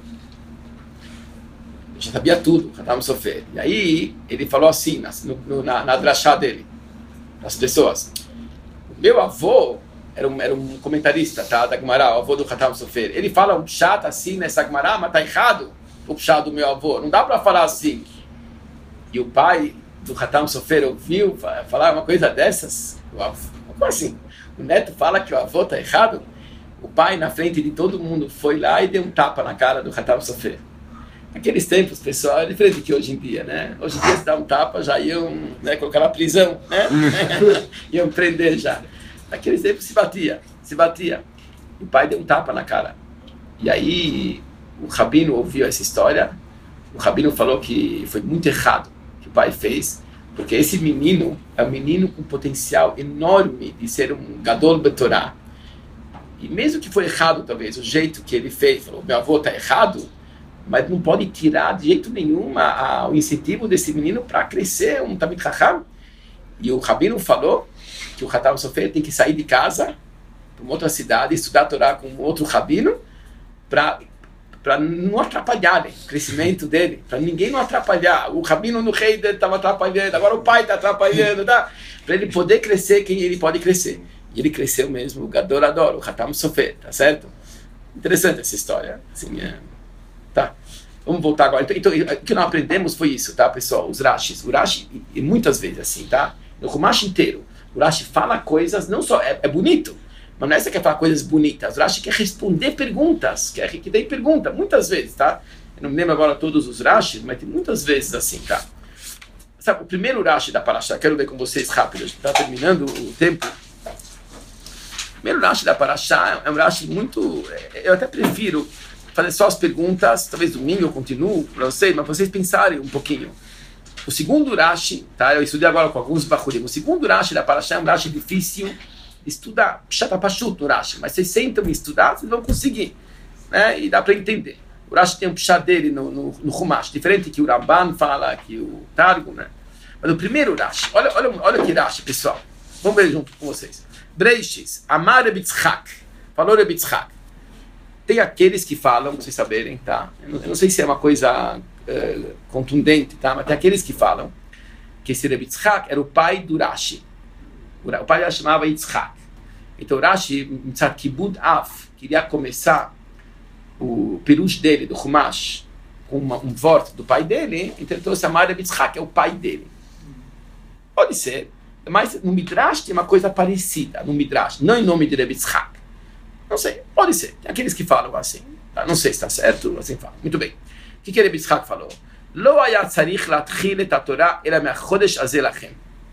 Eu já sabia tudo, o Khatam Sofer. E aí, ele falou assim, na, no, na, na drachá dele, das pessoas. Meu avô era um, era um comentarista, tá, da Gemara, o avô do Khatam Sofer. Ele fala um pshat assim nessa Gemara, mas tá errado o pshat do meu avô. Não dá para falar assim. E o pai do Khatam Sofer ouviu falar uma coisa dessas. O avô, como assim? O neto fala que o avô tá errado? O pai, na frente de todo mundo, foi lá e deu um tapa na cara do Khatam Sofer. Naqueles tempos, pessoal, é diferente que hoje em dia, né? Hoje em dia, se dá um tapa, já iam, né, colocar na prisão, né? Iam prender já. Naqueles tempos se batia, se batia. E o pai deu um tapa na cara. E aí, o rabino ouviu essa história. O rabino falou que foi muito errado o que o pai fez, porque esse menino é um menino com potencial enorme de ser um gadol betorá. E mesmo que foi errado, talvez, o jeito que ele fez, falou, meu avô está errado, mas não pode tirar de jeito nenhum a, a, o incentivo desse menino para crescer um Talmid Chacham. E o rabino falou que o Khatam Sofer tem que sair de casa para uma outra cidade, estudar a Torá com outro rabino, para para não atrapalhar o crescimento dele, para ninguém não atrapalhar. O rabino no rei dele estava atrapalhando, agora o pai está atrapalhando, tá? Para ele poder crescer quem ele pode crescer. E ele cresceu mesmo, o Gadol Ador, o Khatam Sofer, tá certo? Interessante essa história, assim, é... Tá, vamos voltar agora. Então, então, o que nós aprendemos foi isso, tá, pessoal? Os Rashis. O Rashi, e muitas vezes assim, tá? No Rumash inteiro, o Rashi fala coisas, não só, é, é bonito, mas não é só que falar coisas bonitas. O Rashi quer responder perguntas, quer que tem pergunta, muitas vezes, tá? Eu não me lembro agora todos os Rashis, mas tem muitas vezes assim, tá? Sabe, o primeiro Rashi da Parashá, quero ver com vocês rápido, está terminando o tempo. O primeiro Rashi da Parashá é um Rashi muito, eu até prefiro fazer só as perguntas, talvez domingo eu continuo para vocês, mas vocês pensarem um pouquinho. O segundo Rashi, tá? Eu estudei agora com alguns bachurim. O segundo Rashi da Parashá é um Rashi difícil de estudar. Chata pachut no Rashi, mas vocês sentam e estudar, vocês vão conseguir, né? E dá para entender. O Rashi tem um pshat dele no, no, no Chumash, diferente que o Ramban fala, que o Targum, né? Mas o primeiro Rashi, olha, olha, olha que Rashi, pessoal. Vamos ver junto com vocês. Breishis, Amar Reb Yitzchak, falou Reb Yitzchak. Tem aqueles que falam, para vocês saberem, tá? Eu não, eu não sei se é uma coisa uh, contundente, tá? Mas tem aqueles que falam que esse Reb Yitzchak era o pai do Rashi. O, o pai Rashi chamava Yitzchak. Então Rashi, Mitzat Kibud Av, queria começar o perush dele, do Chumash, com uma, um voto do pai dele, então ele trouxe a Amar Reb Yitzchak, é o pai dele. Pode ser, mas no Midrash tem uma coisa parecida, no Midrash, não em nome de Reb Yitzchak. Não sei, pode ser. Tem aqueles que falam assim. Tá? Não sei se está certo, assim fala. Muito bem. O que que Reb Yitzchak falou? Lo haya tzarich latchil et haTorah ela me'achodesh hazeh lachem.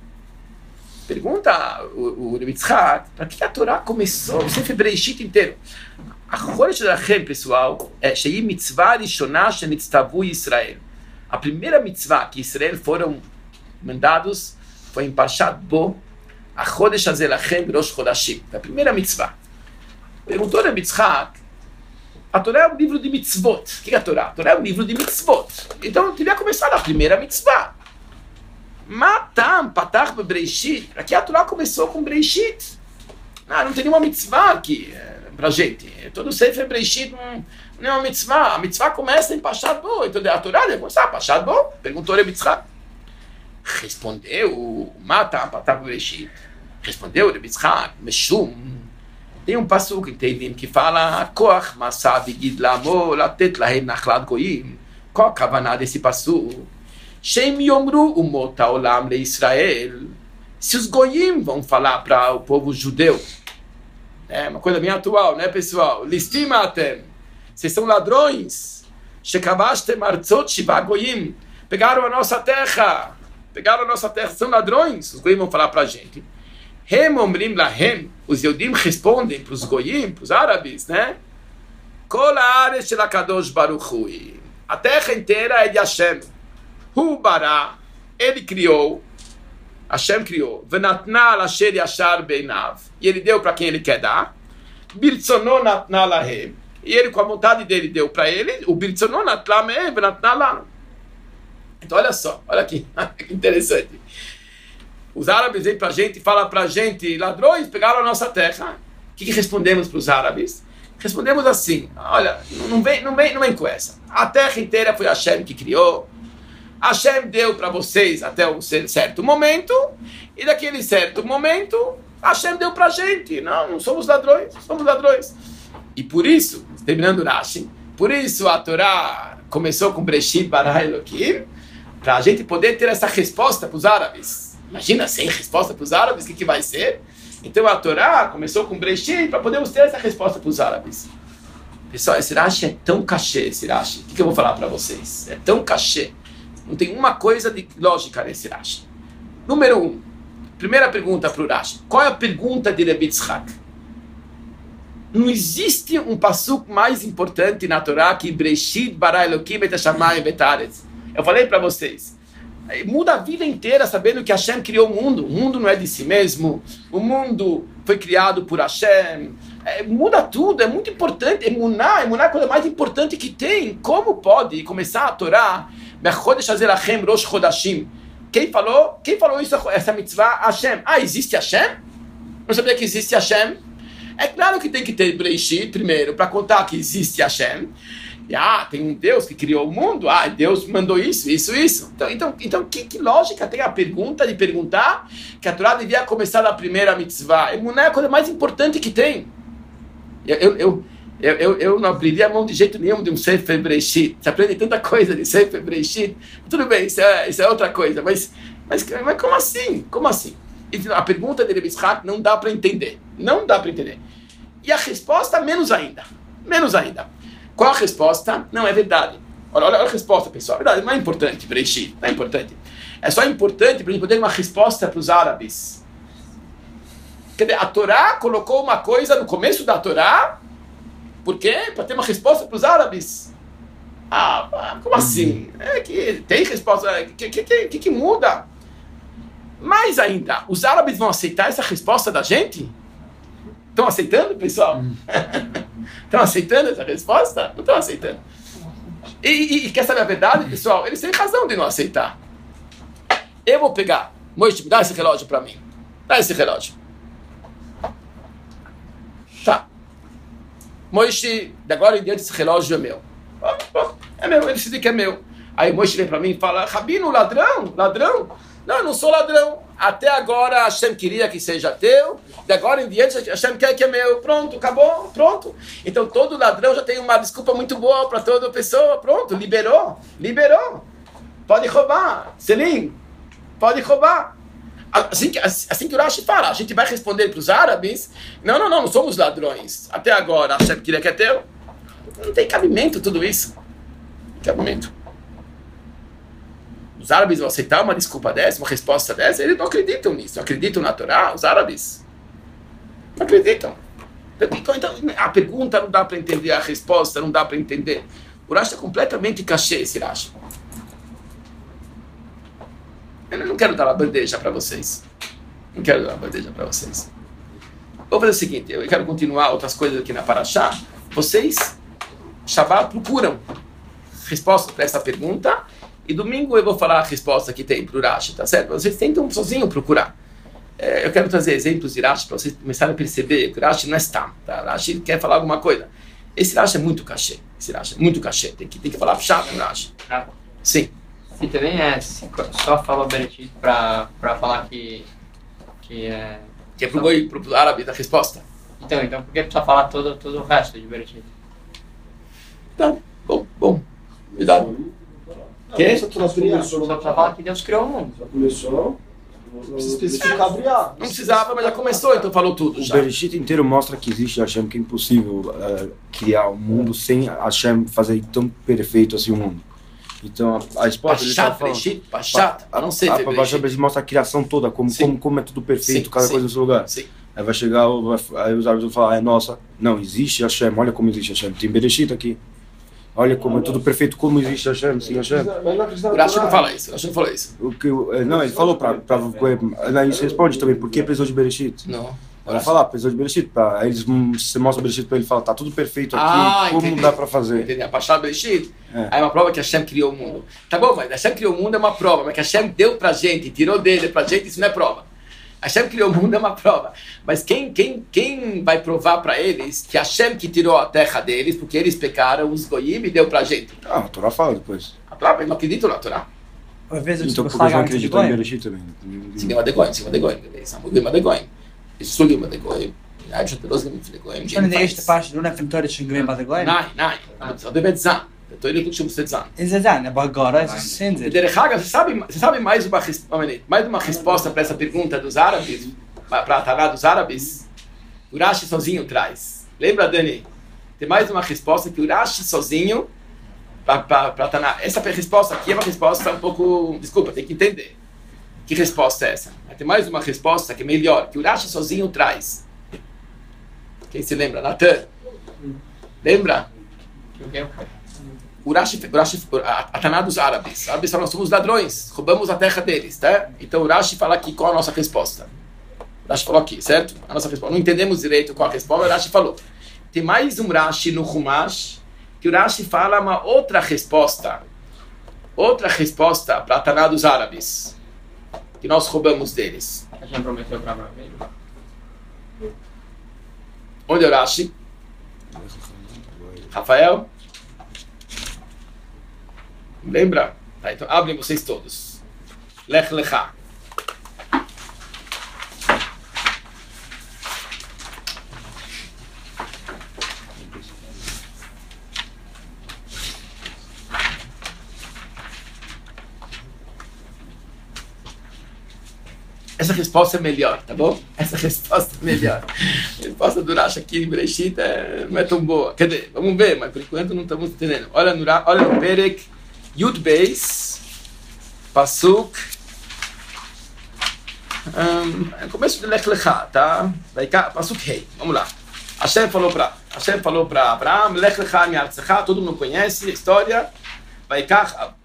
Pergunta o, o Reb Yitzchak, para que a Torá começou o Sefer Bereshit inteiro? A chodesh lachem, pessoal, é shei mitzvah rishonah shenitztavu Israel. A primeira mitzvah que Israel foram mandados foi em Parshat Bo, a chodesh hazeh lachem rosh chodashim. A primeira mitzvah. Perguntou a Reb Yitzchak, a Torá é um livro de mitzvot. O que é a Torá? A Torá é um livro de mitzvot. Então eu teria começado a primeira mitzvah. Matam, patach bereishit. Aqui a Torá começou com Bereishit. Ah, não tem nenhuma mitzvah aqui é, pra gente. Todo Sefer Bereishit não, não é uma mitzvah. A mitzvah começa em Pashat Bo. Então a Torá deve começar Pashat Bo. Perguntou Rebbe Yitzchak. Respondeu, Matam, patach bereishit. Respondeu Rebbe Yitzchak, Meshum. Tem um passuco em Teilim que fala Koach Masav Gidlamo Latet Lahem Nachlat Goyim. Qual a kavaná desse passuco? Shem Yomru Umot Haolam Le Israel. Se os Goyim vão falar para o povo judeu, é uma coisa bem atual, né, pessoal? Listimatem, vocês são ladrões. Shekavashtem Artzot Shiva Goyim. Pegaram a nossa terra. Pegaram a nossa terra, são ladrões. Os Goyim vão falar para a gente. Hem omrim lahem, os Yodim respondem para os Goyim, para os árabes, né? Kol haaretz shel HaKadosh Baruch Hu. A terra inteira é de Hashem. Hu bara, ele criou, Hashem criou. Venatna lasher yashar beinav. E ele deu para quem ele quer dar. Birtzono natna lahem. E ele, com a vontade dele, deu para ele. O birtzono natna mehem, venatna lá. Então, olha só, olha aqui, que interessante. Os árabes vêm para a gente e falam para a gente, ladrões pegaram a nossa terra. O que, que respondemos para os árabes? Respondemos assim, olha, não vem, não, vem, não vem com essa. A terra inteira foi Hashem que criou. Hashem deu para vocês até um certo momento, e daquele certo momento, Hashem deu para a gente. Não, não somos ladrões, somos ladrões. E por isso, terminando Rashi, por isso a Torá começou com Bereshit bara Elokim, para a gente poder ter essa resposta para os árabes. Imagina, sem resposta para os árabes, o que, que vai ser? Então a Torá começou com Bereshit para podermos ter essa resposta para os árabes. Pessoal, esse Rashi é tão cachê, esse Rashi. O que, que eu vou falar para vocês? É tão cachê. Não tem uma coisa de lógica nesse Rashi. Número um. Primeira pergunta para o Rashi. Qual é a pergunta de Rebbe Yitzchak? Não existe um passuco mais importante na Torá que Bereshit bara Elokim et hashamayim vet haaretz. Eu falei para vocês. Muda a vida inteira sabendo que Hashem criou o mundo. O mundo não é de si mesmo. O mundo foi criado por Hashem. É, muda tudo, é muito importante. Emuná, emuná é a coisa mais importante que tem. Como pode começar a Torá? Quem falou? Quem falou isso, essa mitzvah? Hashem. Ah, existe Hashem? Não sabia que existe Hashem? É claro que tem que ter Bereshit primeiro, para contar que existe Hashem. E, ah, tem um Deus que criou o mundo. Ah, Deus mandou isso, isso, isso. Então, então, então que, que lógica tem a pergunta de perguntar que a Torá devia começar da primeira mitzvah? Emuná é a coisa mais importante que tem. Eu, eu, eu, eu, eu não abriria a mão de jeito nenhum de um Sefer Bereshit. Você aprende tanta coisa de Sefer Bereshit. Tudo bem, isso é, isso é outra coisa. Mas, mas, mas como assim? Como assim? A pergunta de Rebbe Yitzchak não dá para entender. Não dá para entender. E a resposta, menos ainda. Menos ainda. Qual a resposta? Não, é verdade. Olha, olha a resposta, pessoal. É verdade, não é importante, Bereshit. Não é importante. É só importante para a gente poder dar uma resposta para os árabes. Quer dizer, a Torá colocou uma coisa no começo da Torá. Por quê? Para ter uma resposta para os árabes. Ah, como assim? É que tem resposta. O que, que, que, que muda? Mais ainda, os árabes vão aceitar essa resposta da gente? Estão aceitando, pessoal? Estão aceitando essa resposta? Não estão aceitando. E, e, e quer saber a verdade, pessoal? Eles têm razão de não aceitar. Eu vou pegar. Moisés, dá esse relógio para mim. Dá esse relógio. Tá. Moisés, de agora em diante esse relógio é meu. É meu, ele diz que é meu. Aí Moisés vem para mim e fala, Rabino, ladrão? Ladrão? Não, eu não sou ladrão. Até agora Hashem queria que seja teu. De agora em diante Hashem quer que é meu. Pronto, acabou, pronto. Então todo ladrão já tem uma desculpa muito boa para toda pessoa. Pronto, liberou, liberou. Pode roubar, Selim, pode roubar. Assim que, assim que o Rashi fala, a gente vai responder para os árabes, não, não, não, não somos ladrões. Até agora Hashem queria que é teu. Não tem cabimento tudo isso. Não tem cabimento. Os árabes vão aceitar uma desculpa dessa, uma resposta dessa? Eles não acreditam nisso. Não acreditam na Torá, os árabes. Não acreditam. Então, então a pergunta não dá para entender, a resposta não dá para entender. O Rashi é completamente cachê, esse Rashi. Eu não quero dar uma bandeja para vocês. Não quero dar uma bandeja para vocês. Vou fazer o seguinte, eu quero continuar outras coisas aqui na Parashá. Vocês, Shabbat, procuram resposta para essa pergunta E domingo eu vou falar a resposta que tem para o Rashi, tá certo? Vocês tentam sozinho procurar. É, eu quero trazer exemplos de Rashi para vocês começarem a perceber que o Rashi não é stam, tá? O Rashi quer falar alguma coisa. Esse Rashi é muito cachê. Esse Rashi é muito cachê. Tem que, tem que falar chato no Rashi. Ah. Sim. Se também é, se só falou Bereshit para para falar que que é Que é pro goi, pro árabe da resposta. Então, então por que precisa falar todo todo o resto de Bereshit? Tá, bom, bom. Cuidado. Que? Só começou, Só precisa falar que Deus criou o mundo. Só começou. não precisa especificar Briá. Não precisava, mas já começou, então falou tudo O já. Bereshit inteiro mostra que existe Hashem, que é impossível uh, criar um mundo sem Hashem fazer tão perfeito assim o mundo. Então a, a esposa ele tá Pachat, falando, Bereshit, Pachat, a não ser a, a, Bereshit. Pachat Bereshit mostra a criação toda, como, Sim. como, como é tudo perfeito, Sim, cada sim. coisa no seu lugar. Sim. Aí vai chegar, o- vai- aí os árabes vão falar, é nossa, não, existe Hashem, olha como existe Hashem, tem Bereshit aqui. Olha como é tudo perfeito, como existe Hashem, sim Hashem. Mas não acredita O Rashi não fala isso, o Rashi não falou isso. O que, eu- eh, não, ele falou pra, pra, pra aí você responde também, por que precisou de Bereshit? Não. Ela fala, precisou de Bereshit, pra, aí eles, hum, você mostra o Bereshit pra ele e fala, tá tudo perfeito aqui, Ah, como entendi. dá pra fazer? Entendeu? A Pachat Bereshit, É. aí é uma prova que Hashem criou o mundo. Tá bom, mas Hashem criou o mundo é uma prova, mas que Hashem deu pra gente, tirou dele pra gente, isso não é prova. Hashem criou o mundo é uma prova. Mas quem, quem, quem vai provar pra eles que Hashem que tirou a terra deles, porque eles pecaram, os goyim e deu pra gente? Ah, a Torá fala depois. A prova, eles não acreditam na Torá. Às vezes Então, eu porque eles não falo acreditam em Bereshit também. Sim, mas de goyim, sim, mas de goyim. Eles são de goyim. Eles são de goyim. Nein, schon los mit de goyim. schon in der ersten Parte nur von Deutschen gewesen bei der Goyen. Nein, nein. Só deve dizer. Eu tô indo com você dizer. Ist es dann, aber agora é sem E dizer. Derechag, você sabe, você sabe mais uma, res- um minuto, mais uma resposta para essa pergunta dos árabes, para a Taná dos árabes? O Rashi sozinho traz. Lembra, Dani? Tem mais uma resposta que o Rashi sozinho para a Taná. Essa resposta aqui é uma resposta um pouco... Desculpa, tem que entender. Que resposta é essa? Mas tem mais uma resposta que é melhor, que o Rashi sozinho traz. Quem se lembra? Natan? Lembra? O Rashi, o Rashi, a, a Taná dos árabes. Os árabes falam, nós somos ladrões, roubamos a terra deles, tá? Então o Rashi fala aqui qual a nossa resposta. O Rashi falou aqui, certo? A nossa resposta. Não entendemos direito qual a resposta, o Rashi falou. Tem mais um Rashi no Humash, que o Rashi fala uma outra resposta. Outra resposta para a Taná dos árabes, que nós roubamos deles. A gente prometeu para Abraão. Onde é o Rashi? Rafael? Lembra? Tá, então abrem vocês todos. Lech Lecha. Essa resposta é melhor, tá bom? Essa resposta é melhor. A resposta do Rashi aqui em Bereshit é, não é tão boa. Quer dizer, vamos ver, mas por enquanto não estamos entendendo. Olha no, Ra- olha no Perek Yud Beis, Pasuk, um, é o começo de Lech Lecha, tá? Vai cá, Pasuk Rei, vamos lá. Hashem falou para Hashem falou para Abraão, Lech Lecha mi'artzecha, todo mundo conhece a história. Vai cá,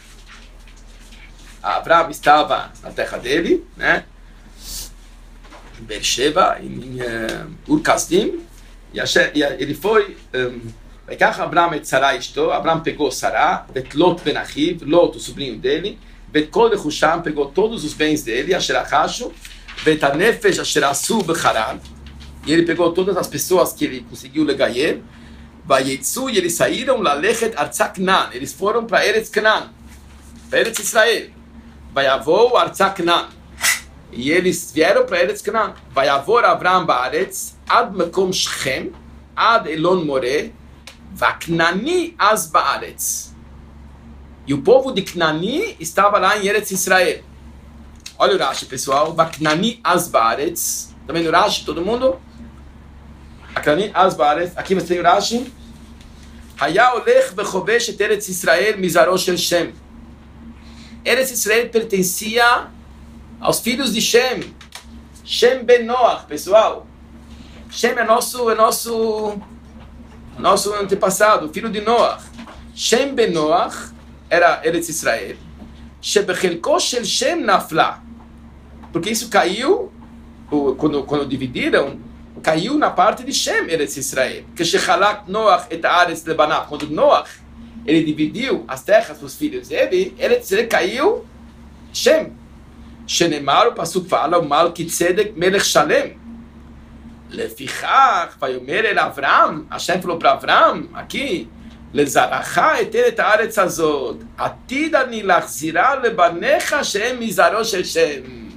Abraão estava na terra dele, né? Em Beersheba, em, em uh, Ur Kasdim, e, Hashem, e ele foi. Vaikach Abraão et Sarah Ishto, Abraão pegou Sarah, Bet Lot ben Achiv, Lot, o sobrinho dele, Bet Kol Rechusham, pegou todos os bens dele, Asher Achashu, Bet Hanefesh Asher Asu Becharan, e ele pegou todas as pessoas que ele conseguiu legayer, Vayetzu, e eles saíram, Lalechet Artzak Nan, eles foram para Eretz Canaan, para Eretz Israel. Vayavou Artzak Canaan. E eles vieram para Eretz Canaan. Vayavor Avraham Baaretz, Ad Mekom Shechem, Ad Elon Moreh, Vaknani Az Baaretz. E o povo de Knani estava lá em Eretz Israel. Olha o Rashi, pessoal. Vaknani Az Baaretz. Tá vendo o Rashi, todo mundo? Vaknani Az Baaretz. Aqui você tem o Rashi. Haya Olech Bechovesh et Eretz Israel Mizaro Shel Shem. Eretz Israel pertencia aos filhos de Shem. Shem ben Noach, pessoal. Shem é nosso, é nosso, nosso antepassado, filho de Noach. Shem ben Noach era Eretz Israel. Shebechelko shel Shem nafla. Porque isso caiu, quando, quando dividiram, caiu na parte de Shem, Eretz Israel. Que shechalak Noach et haaretz lebanav. Quando Noach ele dividiu as terras para os filhos dele, ele, ele caiu Shem. Shenemar, o Pasuk fala, o mal Kitzedek Melech Shalem. Lefichach, vayomer el Avram, Hashem falou para Avram, aqui, Lezaracha eter et haaretz hazot, atid ani lachzira lebanecha shehem mizaro shel Shem.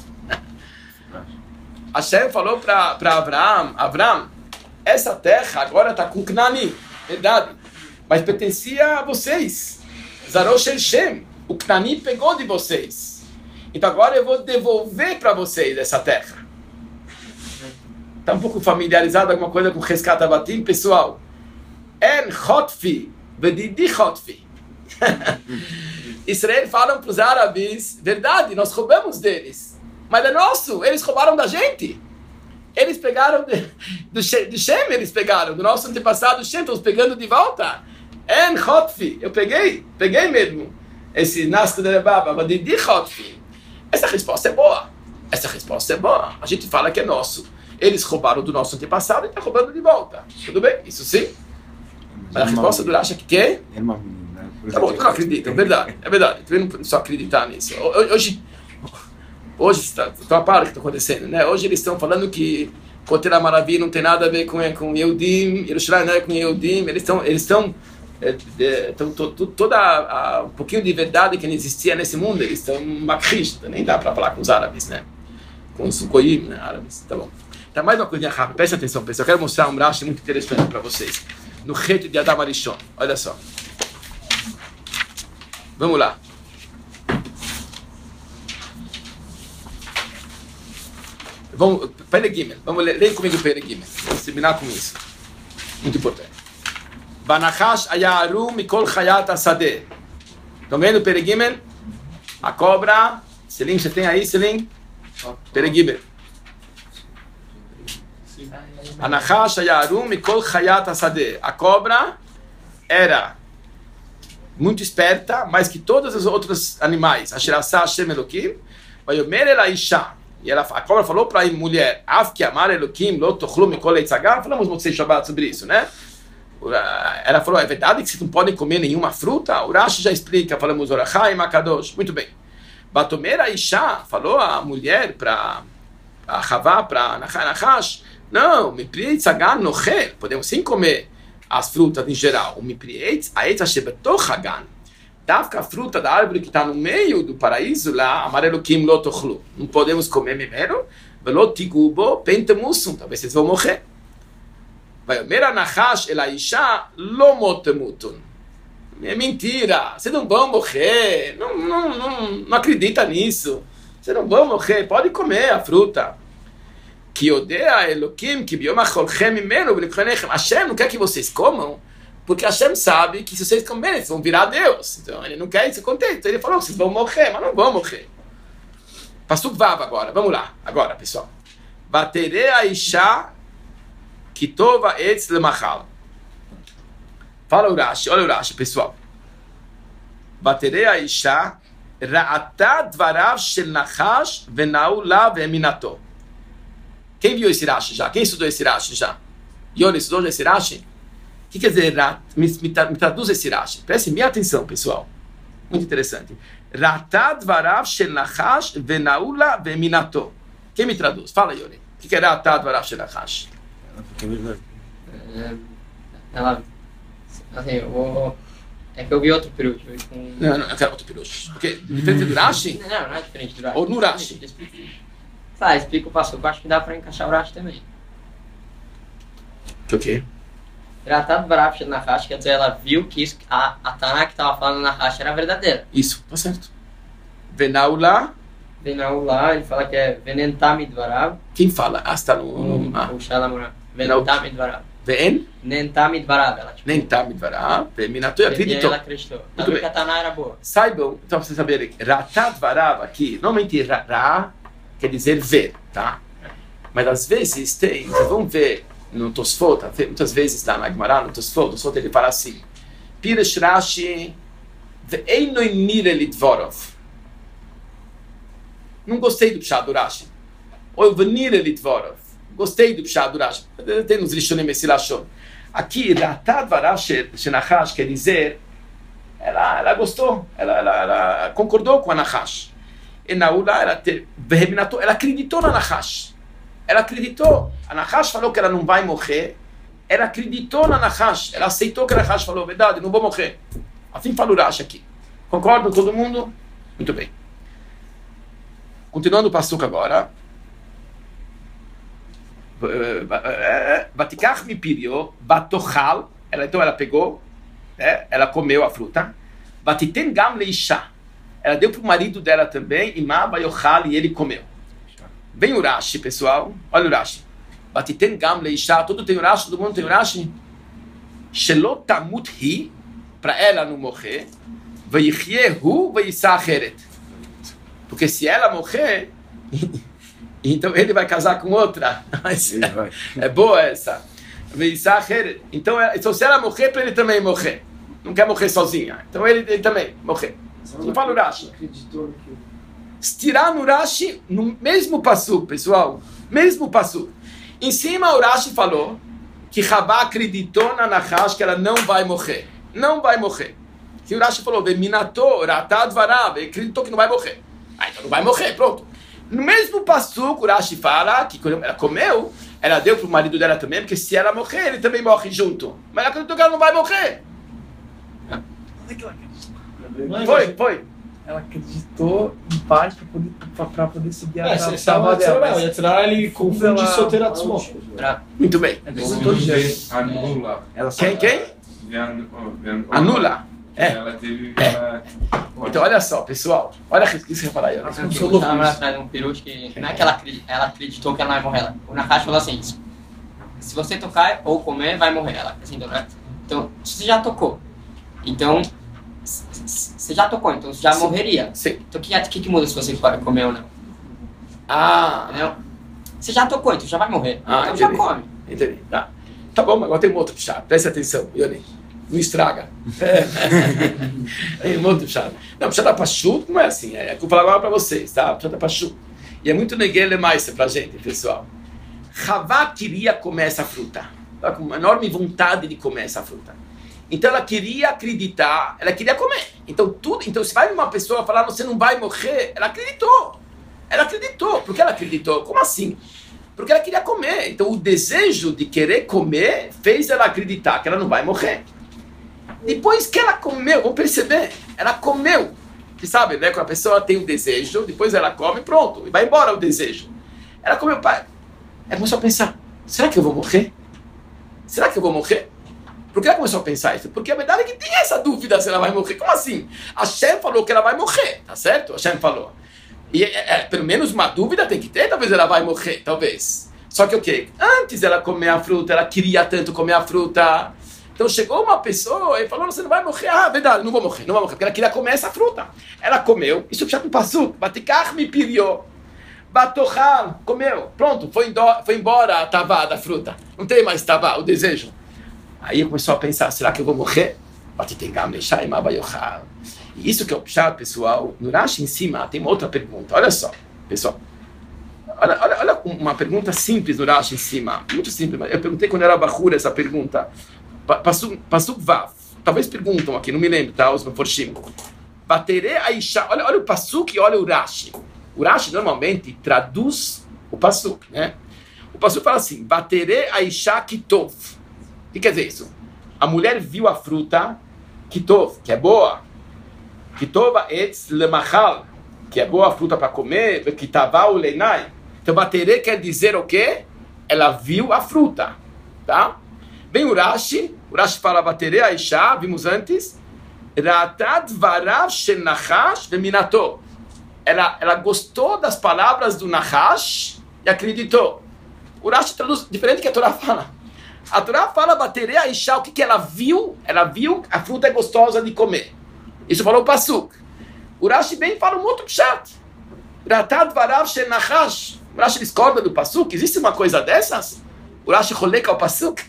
Hashem falou para Avram, Avram, essa terra agora está com Cananim, verdade, mas pertencia a vocês. Zaro shel Shem, o Cananim pegou de vocês. Então agora eu vou devolver para vocês essa terra. Está um pouco familiarizado alguma coisa com Cheskat Abatim, pessoal? En Chotfi, Vedidi Chotfi. Israel falam para os árabes, verdade, nós roubamos deles, mas é nosso, eles roubaram da gente. Eles pegaram de, do, do Shem, eles pegaram, do nosso antepassado Shem, estamos pegando de volta. En Chotfi, eu peguei, peguei mesmo. Esse Nasco de Rebaba, Vedidi Chotfi. Essa resposta é boa. Essa resposta é boa. A gente fala que é nosso. Eles roubaram do nosso antepassado e estão roubando de volta. Tudo bem? Isso sim. Mas a resposta do Rashi é que quê? É uma menina. Tá bom, tu não acredita. É verdade. É verdade. Tu não só acreditar nisso. Hoje, hoje está a par do que está acontecendo, né? Hoje eles estão falando que Kotela Maravilha não tem nada a ver com, com Yehudim, Yerushalayim não é com Yehudim. Eles estão... Eles estão É, é, então, to, to, toda a, a, um pouquinho de verdade que não existia nesse mundo, eles estão macrista, nem dá para falar com os árabes, né? Com os sucoim, né? Árabes, tá bom. Tá, mais uma coisinha rápida, presta atenção, pessoal. Eu quero mostrar um Rashi muito interessante para vocês. No reto de Adam Arishon, olha só. Vamos lá. Vamos, Pele Gimel, vamos ler, leia comigo Pele Gimel. Vamos terminar com isso. Muito importante. Banachash ayaru mikol chayat asadeh. Estão vendo, Peregimel? A cobra. Selim, você tem aí, Selim? Peregimel. Banachash ayaru mikol chayat asadeh. A cobra era muito esperta, mais que todos os outros animais. Asherasah Hashem Elokim. Vayomer el Aisha. E ela, a cobra falou para a mulher: Af ki amar Elokim lo tochlu mikol eitzagar. Falamos no Motzei Shabbat sobre isso, né? Ela falou, é verdade que vocês não podem comer nenhuma fruta? O Rashi já explica, falamos Orachai, Makadosh. Muito bem. Batomer Aisha, falou a mulher para a Havá, para Nachash, não, Miprietz Hagan Nochel, podemos sim comer as frutas em geral. O Miprietz, a Eitz Shebetoch Hagan, Dafka a fruta da árvore que está no meio do paraíso lá, amarelo Kim Lotochlu. Não podemos comer primeiro, Velotigubo Pentemusum, talvez vocês vão morrer. Vai Mera Nachash el Aisha lo motemutun. É mentira, vocês não vão morrer, não, não, não, não acredita nisso, vocês não vão morrer, pode comer a fruta. Que odeia Elokim, que bioma cholchem imenu, Hashem não quer que vocês comam, porque Hashem sabe que se vocês comerem, vocês vão virar Deus. Então ele não quer isso contente, então ele falou, vocês vão morrer, mas não vão morrer. Pasuk Vav agora, vamos lá, agora pessoal. Vatere Aisha Kitova etz lemachal. Fala o Rashi, olha o Rashi, pessoal. Baterei a Isha, ra'ata dvarav shel nachash venau la ve'eminato. Quem viu esse Rashi já? Quem estudou esse Rashi já? Yoni, estudou esse Rashi? O que quer dizer rat? Me, me, me traduz esse Rashi. Prestem minha atenção, pessoal. Muito interessante. Ra'ata dvarav shel nachash venau la ve'eminato. Quem me traduz? Fala, Yoni. O que é ra'ata dvarav shel nachash? Porque é verdade. Ela, assim, eu vou... É que eu vi outro peruche. Com... Não, não, eu quero outro peruche. Porque diferente do Rashi? Não, não é diferente do Rashi. Ou no Rashi? Tá, explica o passo. Eu acho que dá pra encaixar o Rashi também. O quê? Tratado Barav na Rashi, quer dizer, ela viu que isso, a, a Taná que estava falando na Rashi era verdadeira. Isso, tá certo. Venaula. Venaula, ele fala que é Venentamid Barav. Quem fala? Ah, está no... no ah. O Shalamura. Venentamid Barav. Ven? Nentamid Barav. Nentamid Barav. Minato, eu acredito. Ela acreditou. Muito bem. Que a Taná era boa. Saibam, então, pra vocês saberem, Ratat Barav aqui, normalmente Ra, ra quer dizer ver, tá? Mas às vezes tem, vocês vão ver no Tosfot, muitas vezes lá na Gemara, no Tosfot, o Tosfot ele fala assim, Piresh Rashi ve'einoi nire lidvorov. Não gostei do pshá do Rashi. Ou venire lidvorov. Gostei do pshá do Rashi. Tem nos Rishonim esse Lashon. Aqui, Ratat Varav Shenachash quer dizer ela, ela gostou, ela, ela, ela concordou com a Nahash. E Naula, ela, te, ela acreditou na Nahash. Ela acreditou. A Nahash falou que ela não vai morrer. Ela acreditou na Nahash. Ela aceitou que a Nahash falou, verdade, não vou morrer. Assim fala o Rashi aqui. Concordam todo mundo? Muito bem. Continuando o passuco agora. Vatikach mipirio, batochal. Ela, então ela pegou, né, ela comeu a fruta. Vatiten gam leisha. Ela deu para o marido dela também, e ma bayochal, e ele comeu. Vem o Rashi, pessoal. Olha o Rashi. Vatiten gam leisha. Todo tem o Rashi, todo mundo tem o Rashi. Shelot tamut hi, para ela não morrer. Vayichyeh vayisa acheret. Porque se ela morrer, então ele vai casar com outra. É boa essa. Então, então se ela morrer, para ele também morrer. Não quer morrer sozinha. Então ele, ele também morrer. Não fala o Rashi. Estirar no Rashi, no mesmo passuco, pessoal. Mesmo passuco. Em cima o Rashi falou que Rabá acreditou na Nahash que ela não vai morrer. Não vai morrer. Que o Rashi falou, Minato, Ratad Varab, ele acreditou que não vai morrer. Ah, então não vai morrer, pronto. No mesmo passuco, o Rashi fala que quando ela comeu, ela deu para o marido dela também, porque se ela morrer, ele também morre junto. Mas ela acreditou que ela não vai morrer. Foi, foi. Ela acreditou em parte para poder, pra, pra poder seguir a é, a estava dela. Ia tirar ele confunde solteira de Muito bem. Anula. Quem, quem? Anula. É. Ela teve. É. Ela... Então, olha só, pessoal. Olha o que você vai falar aí. Ela atrás de um peruche que não é que ela, ela acreditou que ela não vai morrer. Ela. O Nahash falou assim: se você tocar ou comer, vai morrer. Ela assim, então, você já tocou. Então, você já tocou, então você já Sim. morreria. Sim. Então, o que, que, que muda se você comer ou não? Ah. Entendeu? Você já tocou, então já vai morrer. Ah, então entendi. já come. Entendi. Tá. Tá bom, agora tem um outro puxado. Presta atenção, Yoni. Não estraga. É muito puxado. Não, puxado para chuto não é assim. É que eu falar agora para vocês, tá? Puxado para chuto. E é muito neguele mais pra gente, pessoal. Havá queria comer essa fruta. Ela com uma enorme vontade de comer essa fruta. Então ela queria acreditar, ela queria comer. Então tudo, então se vai uma pessoa falar, você não vai morrer, ela acreditou. Ela acreditou. Por que ela acreditou? Como assim? Porque ela queria comer. Então o desejo de querer comer fez ela acreditar que ela não vai morrer. Depois que ela comeu, vamos perceber, ela comeu. Você sabe, né? Quando a pessoa tem um desejo, depois ela come, pronto, e vai embora o desejo. Ela comeu, pai. Ela começou a pensar, será que eu vou morrer? Será que eu vou morrer? Por que ela começou a pensar isso? Porque a verdade é que tem essa dúvida se ela vai morrer. Como assim? Hashem falou que ela vai morrer, tá certo? Hashem falou. E é, é, pelo menos uma dúvida tem que ter, talvez ela vai morrer, talvez. Só que o quê? Antes dela comer a fruta, ela queria tanto comer a fruta. Então chegou uma pessoa e falou, você não vai morrer. Ah, verdade, não vou morrer, não vou morrer. Porque ela queria comer essa fruta. Ela comeu, isso já no passuco. Batikach me piriou. Batochal, comeu. Pronto, foi, indo, foi embora a tavá da fruta. Não tem mais tavá, o desejo. Aí começou a pensar, será que eu vou morrer? Batitengam deixar em mabayochal. E isso que é o pshat, pessoal. No Rashi em cima tem uma outra pergunta. Olha só, pessoal. Olha, olha, olha uma pergunta simples no Rashi em cima. Muito simples. Eu perguntei quando era Bahura essa pergunta. Pasuk Vav. Talvez perguntam aqui, não me lembro, tá? Os Meforshim. Batere Aisha. Olha, olha o Pasuk e olha o Rashi. O Rashi normalmente traduz o Pasuk, né? O Pasuk fala assim: Batere Aisha Kitov. O que quer dizer isso? A mulher viu a fruta Kitov, que é boa. Kitova etz lemachal, que é boa a fruta para comer. Kitava o leinai. Então Batere quer dizer o quê? Ela viu a fruta, tá? Vem o Rashi, o Rashi fala Batere Aisha, vimos antes, Ratad varav shel Nahash veminato. Ela, ela gostou das palavras do Nahash e acreditou. O Rashi traduz diferente do que a Torá fala. A Torá fala Batere Aisha, o que, que ela viu? Ela viu a fruta é gostosa de comer. Isso falou o Pasuk. O Rashi bem fala um outro pshat. Ratad varav shel Nahash. O Rashi discorda do Pasuk. Existe uma coisa dessas? O Rashi roleca o Pasuk.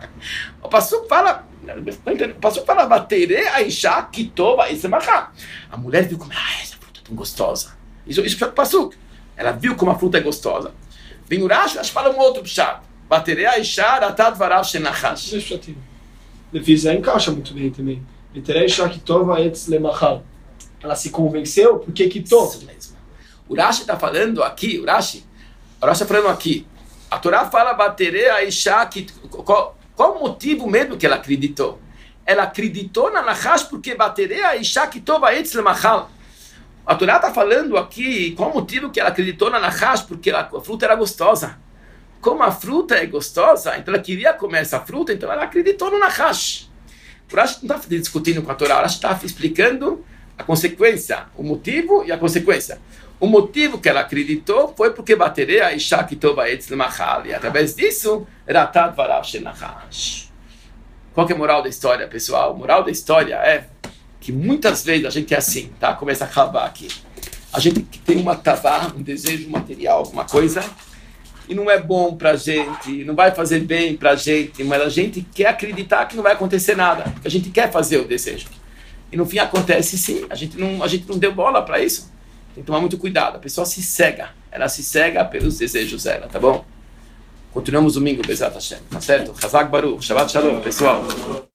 O Pasuk fala, o Pasuk fala, Batere Aisha Kitova Isemacha. A mulher viu como, ah, essa fruta é tão gostosa. Isso, isso é o Pasuk. Ela viu como a fruta é gostosa. Vem o Rashi, o Rashi fala um outro pshat. Batere Aisha Ratad Varav Shenachash. Lefizé encaixa muito bem também. Viterei Shakitova Etz Lemachal. Ela se convenceu porque quitou. Isso mesmo. O Rashi está falando aqui, o Rashi, o Rashi está falando aqui. A Torá fala baterei a Isha que qual, qual o motivo mesmo que ela acreditou? Ela acreditou na Nachash porque baterei a Isha que tova etz lemachal. A Torá está falando aqui qual o motivo que ela acreditou na Nachash porque a fruta era gostosa. Como a fruta é gostosa, então ela queria comer essa fruta, então ela acreditou no Nachash. O Rashi não está discutindo com a Torá, o Rashi está explicando a consequência, o motivo e a consequência. O motivo que ela acreditou foi porque baterei a Isha que tova etz lemachal. E através disso, Ratat varav shenachash. Qual que é a moral da história, pessoal? A moral da história é que muitas vezes a gente é assim, tá? Começa a acabar aqui. A gente tem uma tavá, um desejo material, alguma coisa, e não é bom pra gente, não vai fazer bem pra gente, mas a gente quer acreditar que não vai acontecer nada, porque a gente quer fazer o desejo. E no fim acontece sim, a gente não, a gente não deu bola pra isso. Tem que tomar muito cuidado, a pessoa se cega, ela se cega pelos desejos dela, tá bom? Continuamos domingo, Bezat Hashem, tá certo? Chazak Baruch, Shabbat Shalom, pessoal.